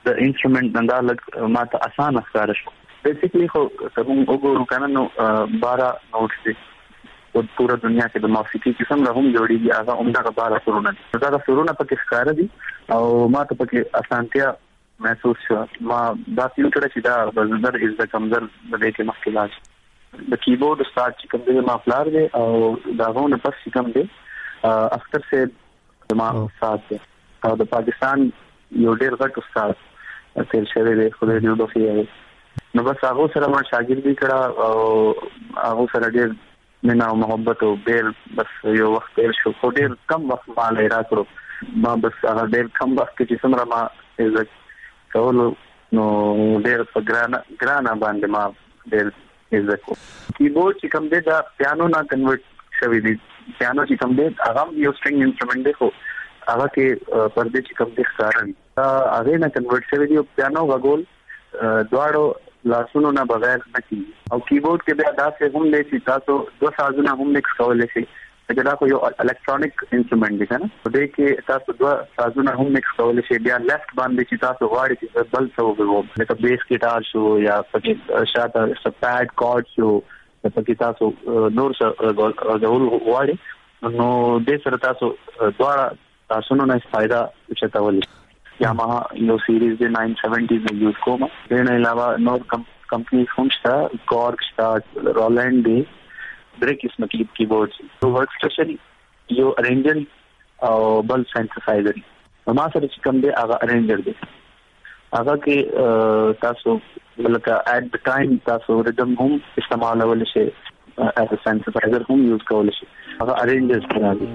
انسټرومنت نندا لګ ماته اسانه ښکار شو. بیسیکلی خو کوم وګورو کنه نو 12 نوټس دي او پورا دنیا کې د موسیقي قسم له هم جوړیږي هغه عمده 12 سرونه دي. دا سرونه پکې ښکار دي او ماته پکې اسانتیا محسوس شو. ما دا فیل کړ چې دا بزنر از د کمزر د دې کې مخکې د کیبورډ استاد چې کوم دی ما فلار دی او دا غوونه پس چې کوم دی اختر سے ما استاد دی او د پاکستان یو ډېر غټ استاد تیر شوی دی خو دې یو دوه نو بس هغه سره ما شاګردي کړه او هغه سره ډېر مینا او محبت او بیل بس یو وخت تیر شو. خو ډېر کم وخت ما لرا کړو ما بس هغه ډېر کم وخت کې چې څومره ما عزت کولو نو ډېر په ګرانه باندې ما ډېر عزت کو. کیبورډ چې کوم دی دا پیانو نه کنورټ شوی دی. پیانو چې کوم دی هغه یو سټرینګ انسټرومنت دی خو هغه کې پردې چې کوم دی ښکاري هغه نه کنورټ شوی دی. پیانو غول دواړو لاسونو نه بغیر نه کیږي او کیبورډ کې بیا داسې هم دی چې تاسو دوه سازونه هم مکس کولای شئ. دا خو یو الکترونیک انسټرومنت دی کنه په دې کې تاسو دوه سازونه هم مکس کولای شئ. بیا لیفت باندې چې تاسو غواړئ چې بل څه وګورئ لکه بیس گیټار شو یا پکې شاته سپاډ کارډ شو پکې تاسو نور څه غواړئ نو دې سره تاسو دواړه سازونه نه فائدہ چتاولئ. یاماها یو سیریز دی 970 میں یوز کوم. دین علاوه نور کمپنی هم شته کورک شته رولند دی درې قسم کې کیبورډ تو ورک سټیشن یو ارینجر او بل سینثسایزر. ما سره چې کوم دی هغه ارینجر دی هغه کې تاسو لکه ایٹ د ټایم تاسو ریدم هم استعمالول شي as a synthesizer هم یوز کول شي. هغه ارینجر دی.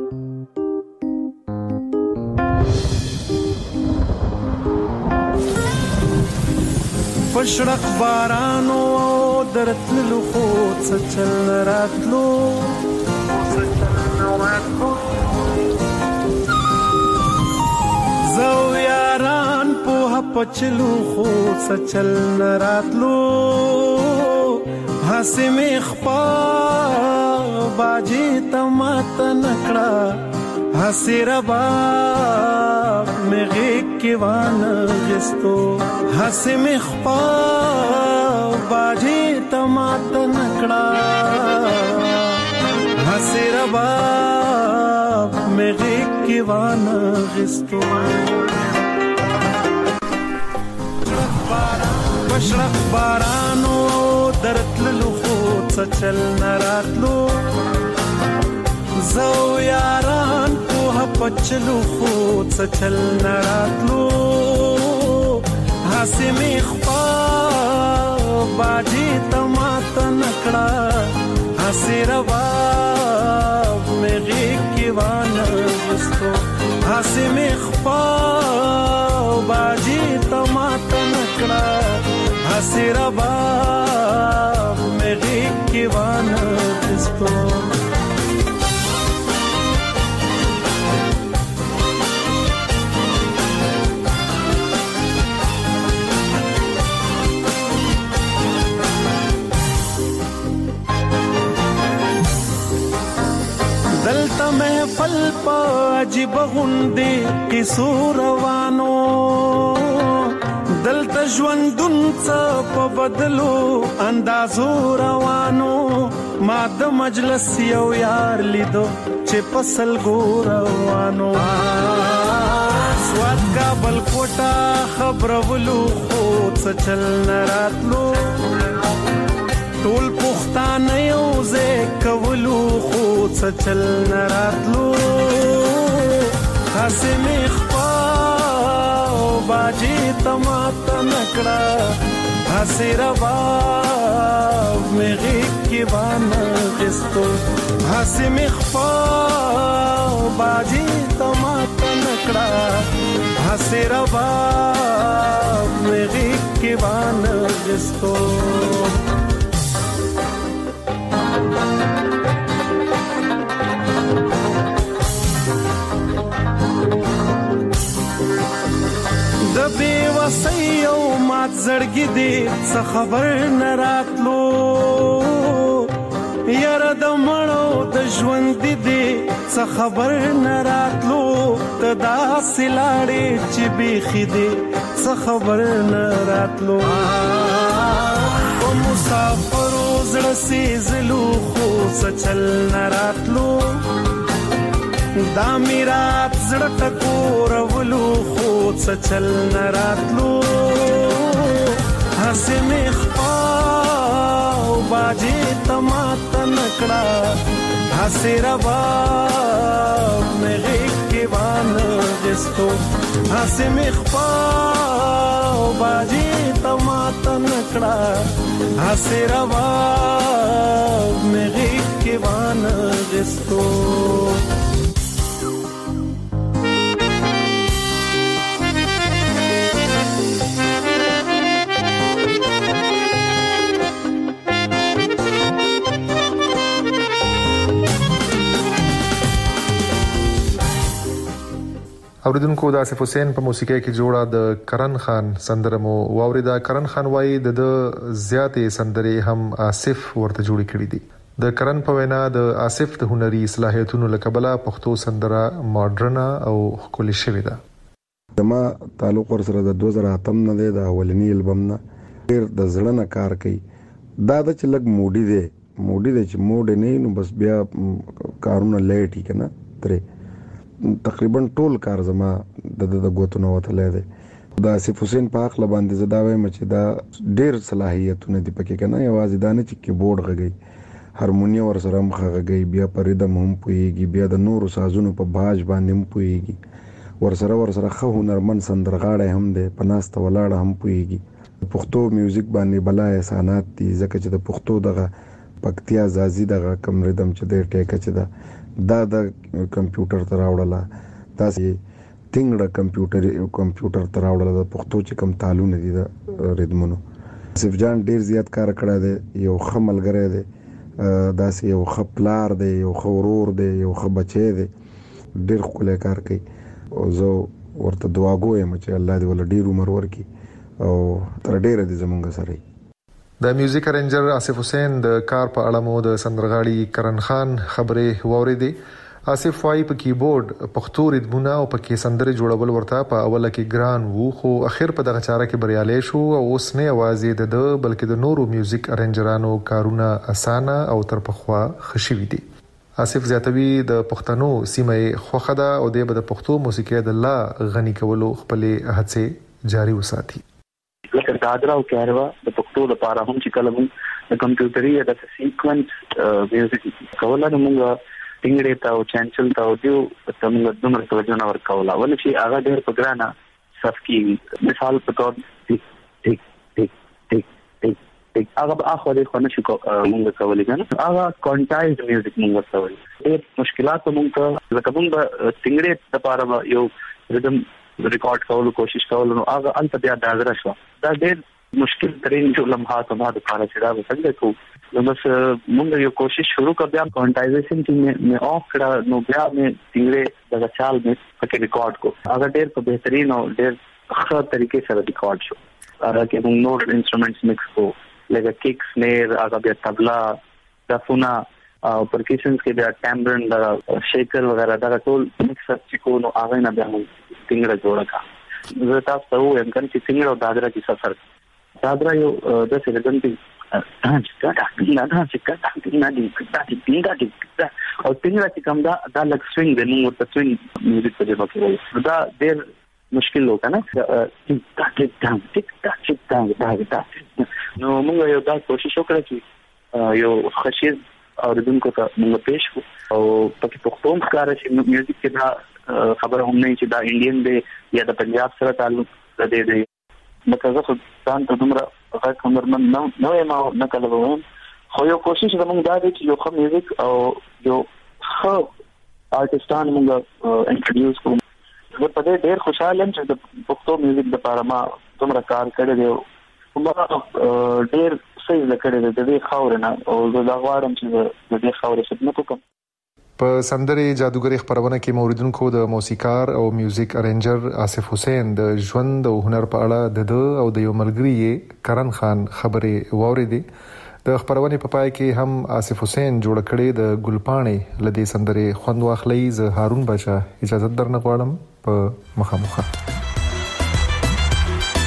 پشرق بارانو درتلو خود سچل راتلو زو یاران پوها پچلو خود سچل راتلو ہسی میں خپا باجی تمات نکڑا ہسی ربا میں غیق کی وان غستو ہسی میں خپا باجی تمات نکڑا ہسی ربا میں غیق کی وان غستو بشرق بارانو درتلو خود سچل نراتلو زو یاران پوها پچلو خود سچل نراتلو ہسی میں خپا باجی تمات نکڑا ہسی رباب میں غیق کی وان غستو ہسی میں خپا باجی تمات نکڑا ہسی رباب میں غیق کی وان غستو دلتا محفل پا عجیب غندی قصو روانو دلتا ژوندون څه په بدلو اندازو روانو ما د مجلس یو یار لیدو چې پسل ګو روانو سواد کابل کوټه خبرولو خود څه چل نراتلو ټول پښتانه یو ځای کولو خود څه چل نراتلو هسې مې خپا باجی تمات نکڑا ہسی رباب میں غیق کی وان غستو ہسی میں خپا باجی تمات نکڑا ہسی رباب میں غیق کی وان غستو د بے وسی او مات زړګي دې څه خبر نه راتلو یاره د مړو د ژوند دې څه خبر نه راتلو ته داسې لاړې چې بیخي دې څه خبر نه راتلو او مسافر زړه سي زلو خو څه چل نه راتلو دا میرات زړه ټکور ولو خو څه چل نه راتلو هسه مخ پاو باجی تماته نکړه هسه روا مغه کې وانه دستو هسه مخ پاو باجی تماته نکړه هسه روا مغه کې وانه دستو اوریدونکو د آصف حسین په موسیقۍ کې جوړه د کرن خان سندره مو واوریدا. کرن خان وایي د زیاتې سندرې هم آصف ورته جوړې کړې دي. د کرن په وینا د آصف د هنري صلاحیتونو لکبله پښتو سندره ماډرن او ښکلي شوې ده. زما تعلق ورسره د 2008 نه دی، د اولنی البم نه ډېر د زړه نه کار کوي. دا د چې لګ موډي دی چې موډ نه نو بس بیا کارونه لیټي کنه ترې تقریبا ټول کار زما د غوتنو وتلې دی. د آصف حسین په حق باندې زدا وایم چې دا ډېر صلاحیتونه دي پکې کنه، یوازې دا نه چې کیبورډ غږی، هارمونیم ورسره هم غږی، بیا په ریدم هم پوهیږي، بیا د نورو سازونو په باج باندې هم پوهیږي، ورسره خو هنرمن سندرغاړی هم دی، په ناسته ولاړه هم پوهیږي. پښتو میوزیک باندې بلا احسانات دي ځکه چې د پښتو دغه پکتیا زازي دغه کم ریدم چې د ټیکه چې دا د کمپیوټر ته راوړله، داسې ټینګړه کمپیوټر ته راوړله د پښتو چې کم تالونه دي د ریدمونو. آصف جان ډېر زیات کار کړی دی، یو ښه ملګری دی، داسې یو ښه پلار دی، یو ښه ورور دی، یو ښه بچی دی، ډېر ښکلی کار کوي او زه ورته دعاګو یم چې الله دې ول ډېر عمر ورکړي او تر ډېره دې زمونږ سره. د میوزیک ارنجر آصف حسین د کار په اړه مو د سندرغاړي کرن خان خبرې واوریدې. آصف وايي په کیبورډ پښتو ریتمونه او پکې سندرې جوړول ورته په اوله کې ګران وو، خو اخر په دغه چاره کې بریالي شو او اوس نه یوازې د بلکې د نورو میوزیک ارنجرانو کارونه اسانه او تر پخوا خشوي دي. آصف زیاتوي د پښتنو سیمه خوخه ده او د پښتو موسیقۍ د لا غني کولو خپل هڅې جاري وساتي. لکه دادرا او کاروا د پښتو لپاره هم چې کله موږ د کمپیوټري د سیکوینس میوزیک کوله نو موږ ټینګړې ته او چانچل ته او دیو ته موږ دومره توجه نه ورکوله، ولې چې هغه ډېر په ګرانه صف کېږي. مثال په توګه ټیک ټیک ټیک ټیک ټیک ټیک هغه به اخو دې خو نه شو موږ کولی کنه، هغه کانټایز میوزیک موږ کولی. ډېر مشکلات موږ ته لکه موږ ټینګړې لپاره یو ریدم ریکارډ کولو کوشش کولو نو هغه انت بیا دازره شو. دا ډېر مشکل ترين جو لمحات ما د پاره چې دا وسنګ کو نو بس موږ یو کوشش شروع کړ، بیا کانټایزیشن کې مې آف کړه نو بیا مې ټینګړې د چال مې پکې ریکارډ کو. هغه ډېر په بهترین او ډېر ښه طریقې سره ریکارډ شو. هغه کې موږ نور انسټرومنټس مکس کو لکه کیک، سنیر، هغه بیا تبلا، دفونه او پرکشنز کې بیا ټمبرن، شیکر وغیرہ دا ټول مکس چې کو نو هغه نه بیا موږ ټینګړه جوړه کا. زه تاسو ته وایم چې ټینګړه او دادرا کې سفر دادرا یو د سیدن کې او ټینګړه چې کوم دا لک سوینګ دی، موږ ته سوینګ میوزیک په دې باندې دا ډېر مشکل لو کنه. نو موږ یو دا کوشش وکړو چې یو خشیز اوریدونکو ته موږ پېښ کو او پکې پښتون ښکار شي میوزیک کې دا خبره هم نه چې دا انډین دی یا د پنجاب سره تعلق لري دی. مکه زه ځان ته دومره غږ هنرمند نه یم او نه کله وم، خو یو کوشش زموږ دا دی چې یو ښه میوزیک او یو ښه آرټسټان موږ انټروډیوس کوو. زه په دې ډېر خوشاله یم چې د پښتو میوزیک لپاره ما دومره کار کړی دی او ما ډېر صحیح لکړی دی د دې خاورې نه او زه دا غواړم چې د دې خاورې خدمت وکړم. په سندرې جادوګري خبرونه کې موریدونکو د موسیقار او میوزیک ارنجر آصف حسین د ژوند او هنر په اړه د او د یو ملګری کرن خان خبرې واوریدې. د خبرونه په پای کې هم آصف حسین جوړ کړي د ګلپانې لدې سندرې خوند واخلي. ز هارون بچا اجازه درنه غواړم په مخامخه.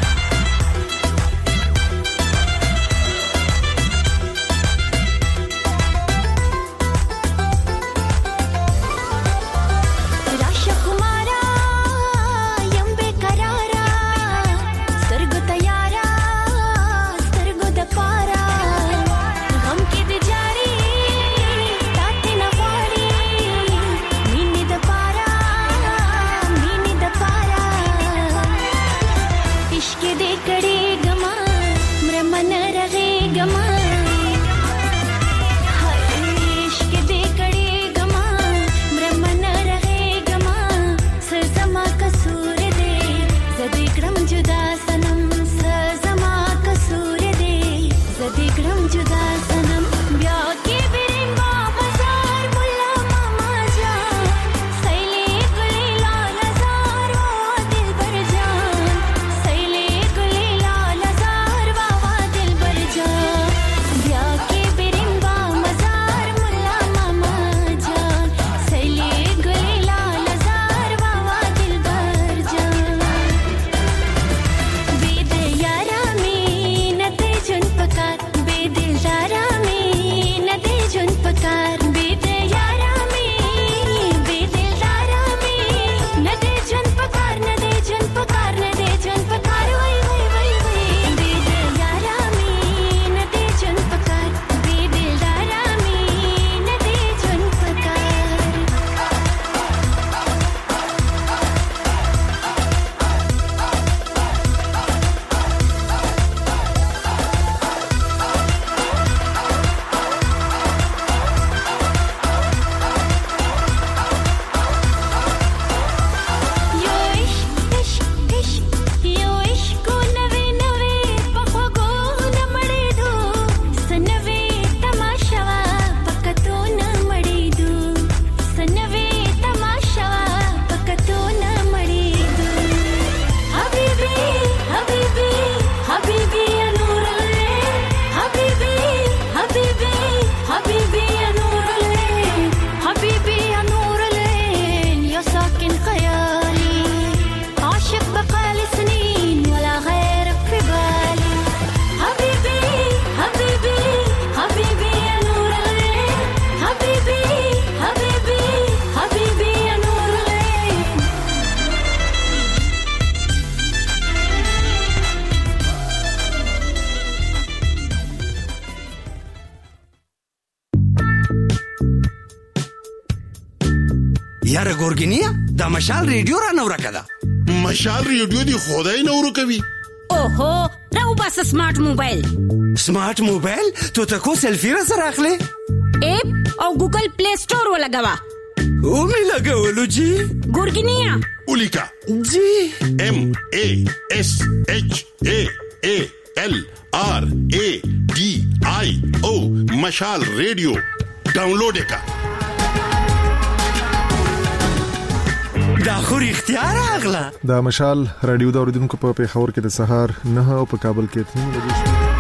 دې کړي ګما مرمن رغه ګما عشق دې کړي ګما مرمن رغه ګما سزما قصور دې زدي ګرم جدا سنم سزما قصور دې زدي ګرم جدا سنم بیا کې بیرنګا بازار مولا ماما جا سیلې ګلې لال زار وا دل بر جان سیلې ګلې لال زار وا دل بر جان بیا کې بیرنګا بازار مولا ماما جا سیلې ګلې لال زار وا دل بر جان بے دل یارا می نته جن پکار بے دل یارا می نته جن پکار بے دل یارا می بے دل یارا می نته جن پکار نته جن پکار نته جن پکار وای وای وای وای بے دل یارا می نته جن پکار بے دل یارا می نته جن پکار یو عشق یو عشق نوې نوې په خوږو نه مړېدو سنوې تماشا پکتو نه مړېدو سنوې تماشا پکتو نه مړېدو حبيبي حبيبي حبيبي يا نور العين حبيبي حبيبي حبيبي يا نور العين حبيبي يا نور العين يا ساكن خيالي عاشق بقالي سنين ولا غيرك في بالي حبيبي حبيبي حبيبي يا نور العين حبيبي حبيبي حبيبي يا نور العين یاره ګورګینیا دا مشال ریډیو را نو راکړه مشال ریډیو دی خدای نورو کوي اوهو راو بس سمارټ موبایل سمارټ موبایل ته تکو سیلفی را سره اخلي اپ او ګوګل پلی سٹور ولګوا او می لګولو جی ګورګینیا ولیکا جی MASHALRADIO مشال ریډیو ډاونلوډ کا دا خو اختیار اغلا د مشال رادیو د اوریدونکو په پیښور کې د سهار 9 او په کابل کې 3 بجې